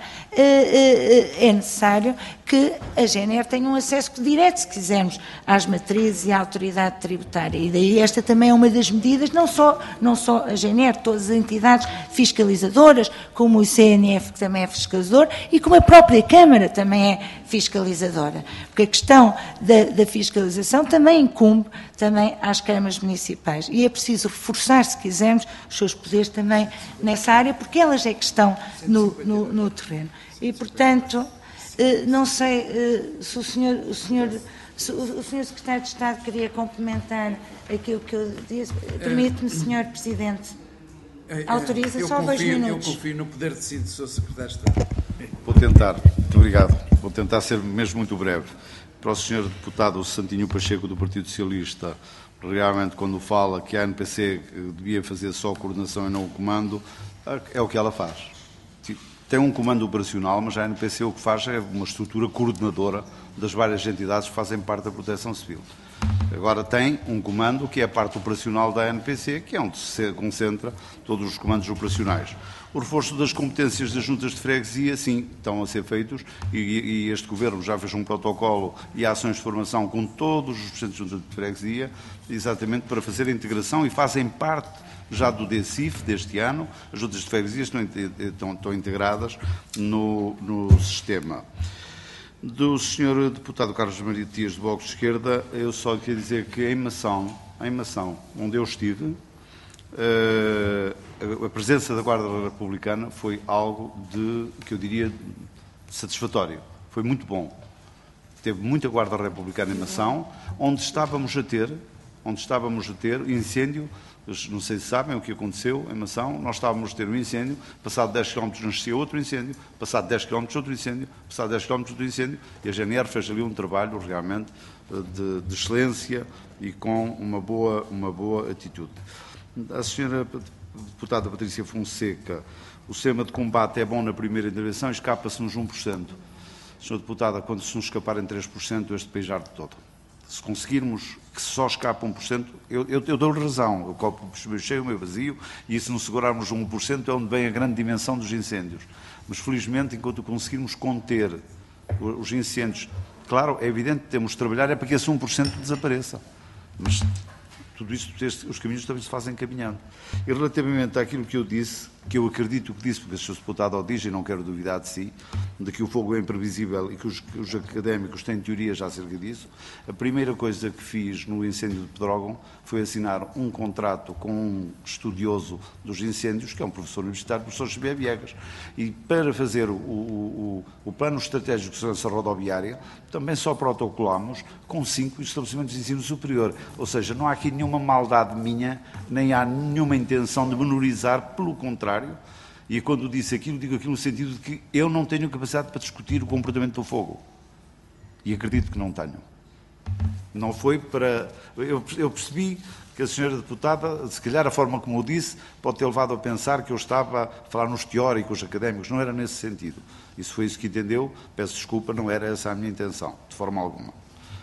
é necessário que a GNR tenha um acesso direto, se quisermos, às matrizes e à autoridade tributária. E daí esta também é uma das medidas, não só a GNR, todas as entidades fiscalizadoras, como o ICNF, que também é fiscalizador, e como a própria Câmara também é fiscalizadora. Porque a questão da fiscalização também incumbe também às câmaras municipais. E é preciso reforçar, se quisermos, os seus poderes também nessa área, porque elas é que estão no terreno. E, portanto, não sei se o senhor Secretário de Estado queria complementar aquilo que eu disse. Permite-me, Sr. Presidente. Autoriza só 2 minutos. Eu confio no poder de si do Sr. Secretário de Estado. Vou tentar. Muito obrigado. Vou tentar ser mesmo muito breve. Para o Sr. Deputado Santinho Pacheco, do Partido Socialista, realmente, quando fala que a ANPC devia fazer só a coordenação e não o comando, é o que ela faz. Tem um comando operacional, mas a ANPC o que faz é uma estrutura coordenadora das várias entidades que fazem parte da Proteção Civil. Agora tem um comando que é a parte operacional da ANPC, que é onde se concentra todos os comandos operacionais. O reforço das competências das juntas de freguesia, sim, estão a ser feitos e este Governo já fez um protocolo e ações de formação com todos os presidentes de juntas de freguesia, exatamente para fazer a integração, e fazem parte já do DECIF deste ano. As juntas de freguesia estão integradas no sistema. Do Sr. Deputado Carlos Maria Dias, do Bloco de Esquerda, eu só queria dizer que em Mação, onde eu estive, a presença da Guarda Republicana foi algo que eu diria satisfatório. Foi muito bom. Teve muita Guarda Republicana em Mação, onde estávamos a ter incêndio. Não sei se sabem o que aconteceu em Mação. Nós estávamos a ter um incêndio, passado 10 km nascia outro incêndio, passado 10 km outro incêndio, passado 10 km outro incêndio, e a GNR fez ali um trabalho realmente de excelência e com uma boa atitude. A senhora deputada Patrícia Fonseca, o sistema de combate é bom na primeira intervenção e escapa-se-nos 1%. Senhora deputada, quando se nos escaparem 3%, este país arde todo. Se conseguirmos que só escape 1%, eu dou-lhe razão, o copo meio cheio, meio vazio, e se não segurarmos 1% é onde vem a grande dimensão dos incêndios. Mas, felizmente, enquanto conseguirmos conter os incêndios, claro, é evidente que temos de trabalhar é para que esse 1% desapareça. Mas tudo isso, os caminhos também se fazem caminhando. E relativamente àquilo que eu disse, que eu acredito que disse, porque o Sr. Deputado o diz e não quero duvidar de si, de que o fogo é imprevisível e que os académicos têm teorias acerca disso, a primeira coisa que fiz no incêndio de Pedrógão foi assinar um contrato com um estudioso dos incêndios, que é um professor universitário, o professor Xavier Viegas, e para fazer o plano estratégico de segurança rodoviária, também só protocolamos com 5 estabelecimentos de ensino superior. Ou seja, não há aqui nenhuma maldade minha, nem há nenhuma intenção de menorizar, pelo contrário. E quando disse aquilo, digo aquilo no sentido de que eu não tenho capacidade para discutir o comportamento do fogo. E acredito que não tenho. Não foi para... Eu percebi que a senhora deputada, se calhar a forma como eu disse, pode ter levado a pensar que eu estava a falar nos teóricos académicos. Não era nesse sentido. Isso foi isso que entendeu. Peço desculpa, não era essa a minha intenção, de forma alguma.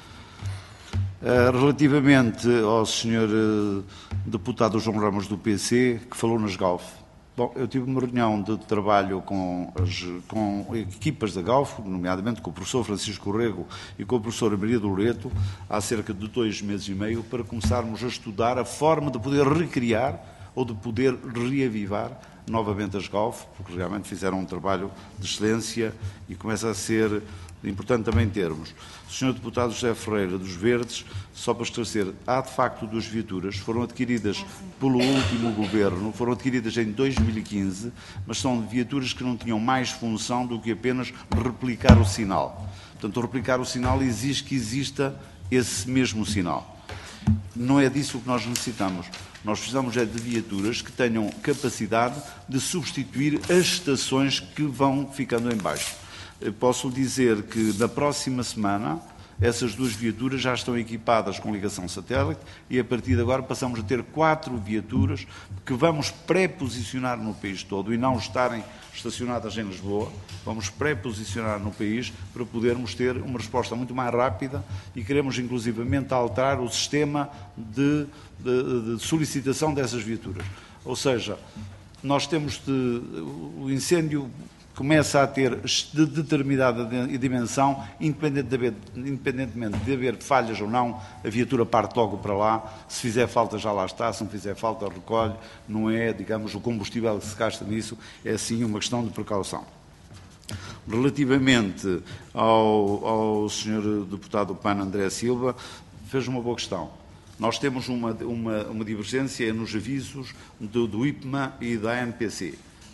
Relativamente ao senhor deputado João Ramos do PC, que falou nas GAUF. Bom, eu tive uma reunião de trabalho com equipas da GAUF, nomeadamente com o professor Francisco Rego e com a professora Maria do Loreto, há cerca de 2 meses e meio, para começarmos a estudar a forma de poder recriar ou de poder reavivar novamente as GAUF, porque realmente fizeram um trabalho de excelência e começa a ser importante também termos. O Sr. Deputado José Ferreira dos Verdes, só para esclarecer, há de facto 2 viaturas, foram adquiridas pelo último governo, foram adquiridas em 2015, mas são viaturas que não tinham mais função do que apenas replicar o sinal. Portanto, replicar o sinal exige que exista esse mesmo sinal. Não é disso que nós necessitamos. Nós precisamos é de viaturas que tenham capacidade de substituir as estações que vão ficando em baixo. Posso dizer que na próxima semana essas 2 viaturas já estão equipadas com ligação satélite e a partir de agora passamos a ter 4 viaturas que vamos pré-posicionar no país todo e não estarem estacionadas em Lisboa. Vamos pré-posicionar no país para podermos ter uma resposta muito mais rápida e queremos inclusivamente alterar o sistema de solicitação dessas viaturas. Ou seja, nós temos o incêndio começa a ter de determinada dimensão, independentemente de haver falhas ou não, a viatura parte logo para lá, se fizer falta já lá está, se não fizer falta recolhe, não é, digamos, o combustível que se gasta nisso, é sim uma questão de precaução. Relativamente ao Sr. Deputado PAN André Silva, fez uma boa questão. Nós temos uma divergência nos avisos do IPMA e da ANPC.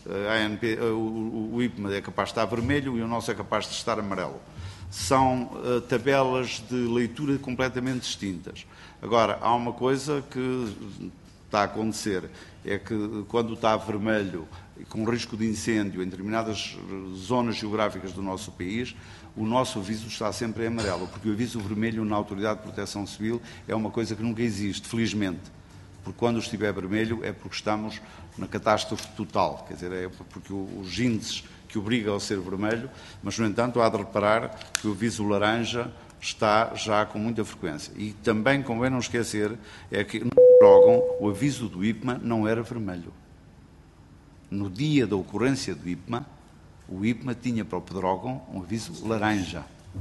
O IPMA é capaz de estar vermelho e o nosso é capaz de estar amarelo. São tabelas de leitura completamente distintas. Agora, há uma coisa que está a acontecer, é que quando está vermelho, com risco de incêndio em determinadas zonas geográficas do nosso país, o nosso aviso está sempre em amarelo, porque o aviso vermelho na Autoridade de Proteção Civil é uma coisa que nunca existe, felizmente. Porque quando estiver vermelho é porque estamos na catástrofe total, quer dizer, é porque os índices que obrigam a ser vermelho, mas, no entanto, há de reparar que o aviso laranja está já com muita frequência. E também convém não esquecer é que no Pedrógão o aviso do IPMA não era vermelho. No dia da ocorrência do IPMA, o IPMA tinha para o Pedrógão um aviso laranja.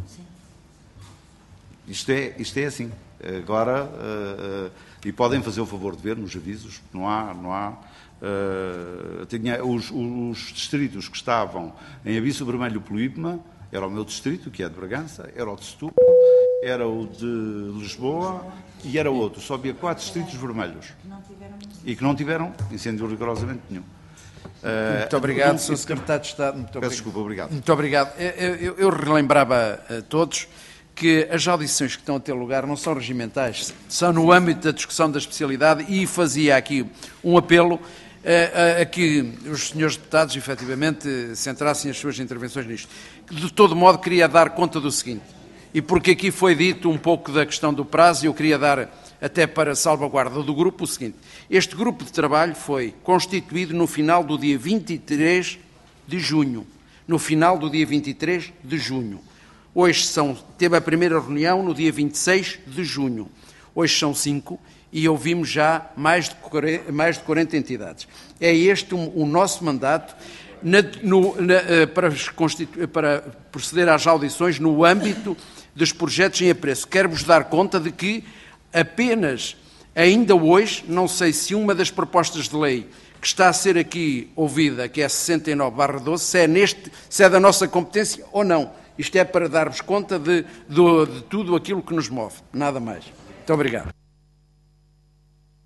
Isto é assim. Agora, e podem fazer o favor de ver nos avisos, não há os distritos que estavam em aviso vermelho pelo IPMA, era o meu distrito, que é de Bragança, era o de Setúbal, era o de Lisboa e era outro. Só havia 4 distritos vermelhos e que não tiveram incêndio rigorosamente nenhum. Muito obrigado, Sr. Secretário de Estado. Peço desculpa, obrigado. Muito obrigado. Eu relembrava a todos que as audições que estão a ter lugar não são regimentais, são no âmbito da discussão da especialidade e fazia aqui um apelo a que os senhores deputados, efetivamente, centrassem as suas intervenções nisto. De todo modo, queria dar conta do seguinte, e porque aqui foi dito um pouco da questão do prazo, eu queria dar, até para salvaguarda do grupo, o seguinte. Este grupo de trabalho foi constituído no final do dia 23 de junho. No final do dia 23 de junho. Hoje teve a primeira reunião no dia 26 de junho. Hoje são 5 e ouvimos já mais de 40 entidades. É este o nosso mandato para proceder às audições no âmbito dos projetos em apreço. Quero-vos dar conta de que apenas, ainda hoje, não sei se uma das propostas de lei que está a ser aqui ouvida, que é a 69/12, se é da nossa competência ou não. Isto é para dar-vos conta de tudo aquilo que nos move. Nada mais. Muito obrigado.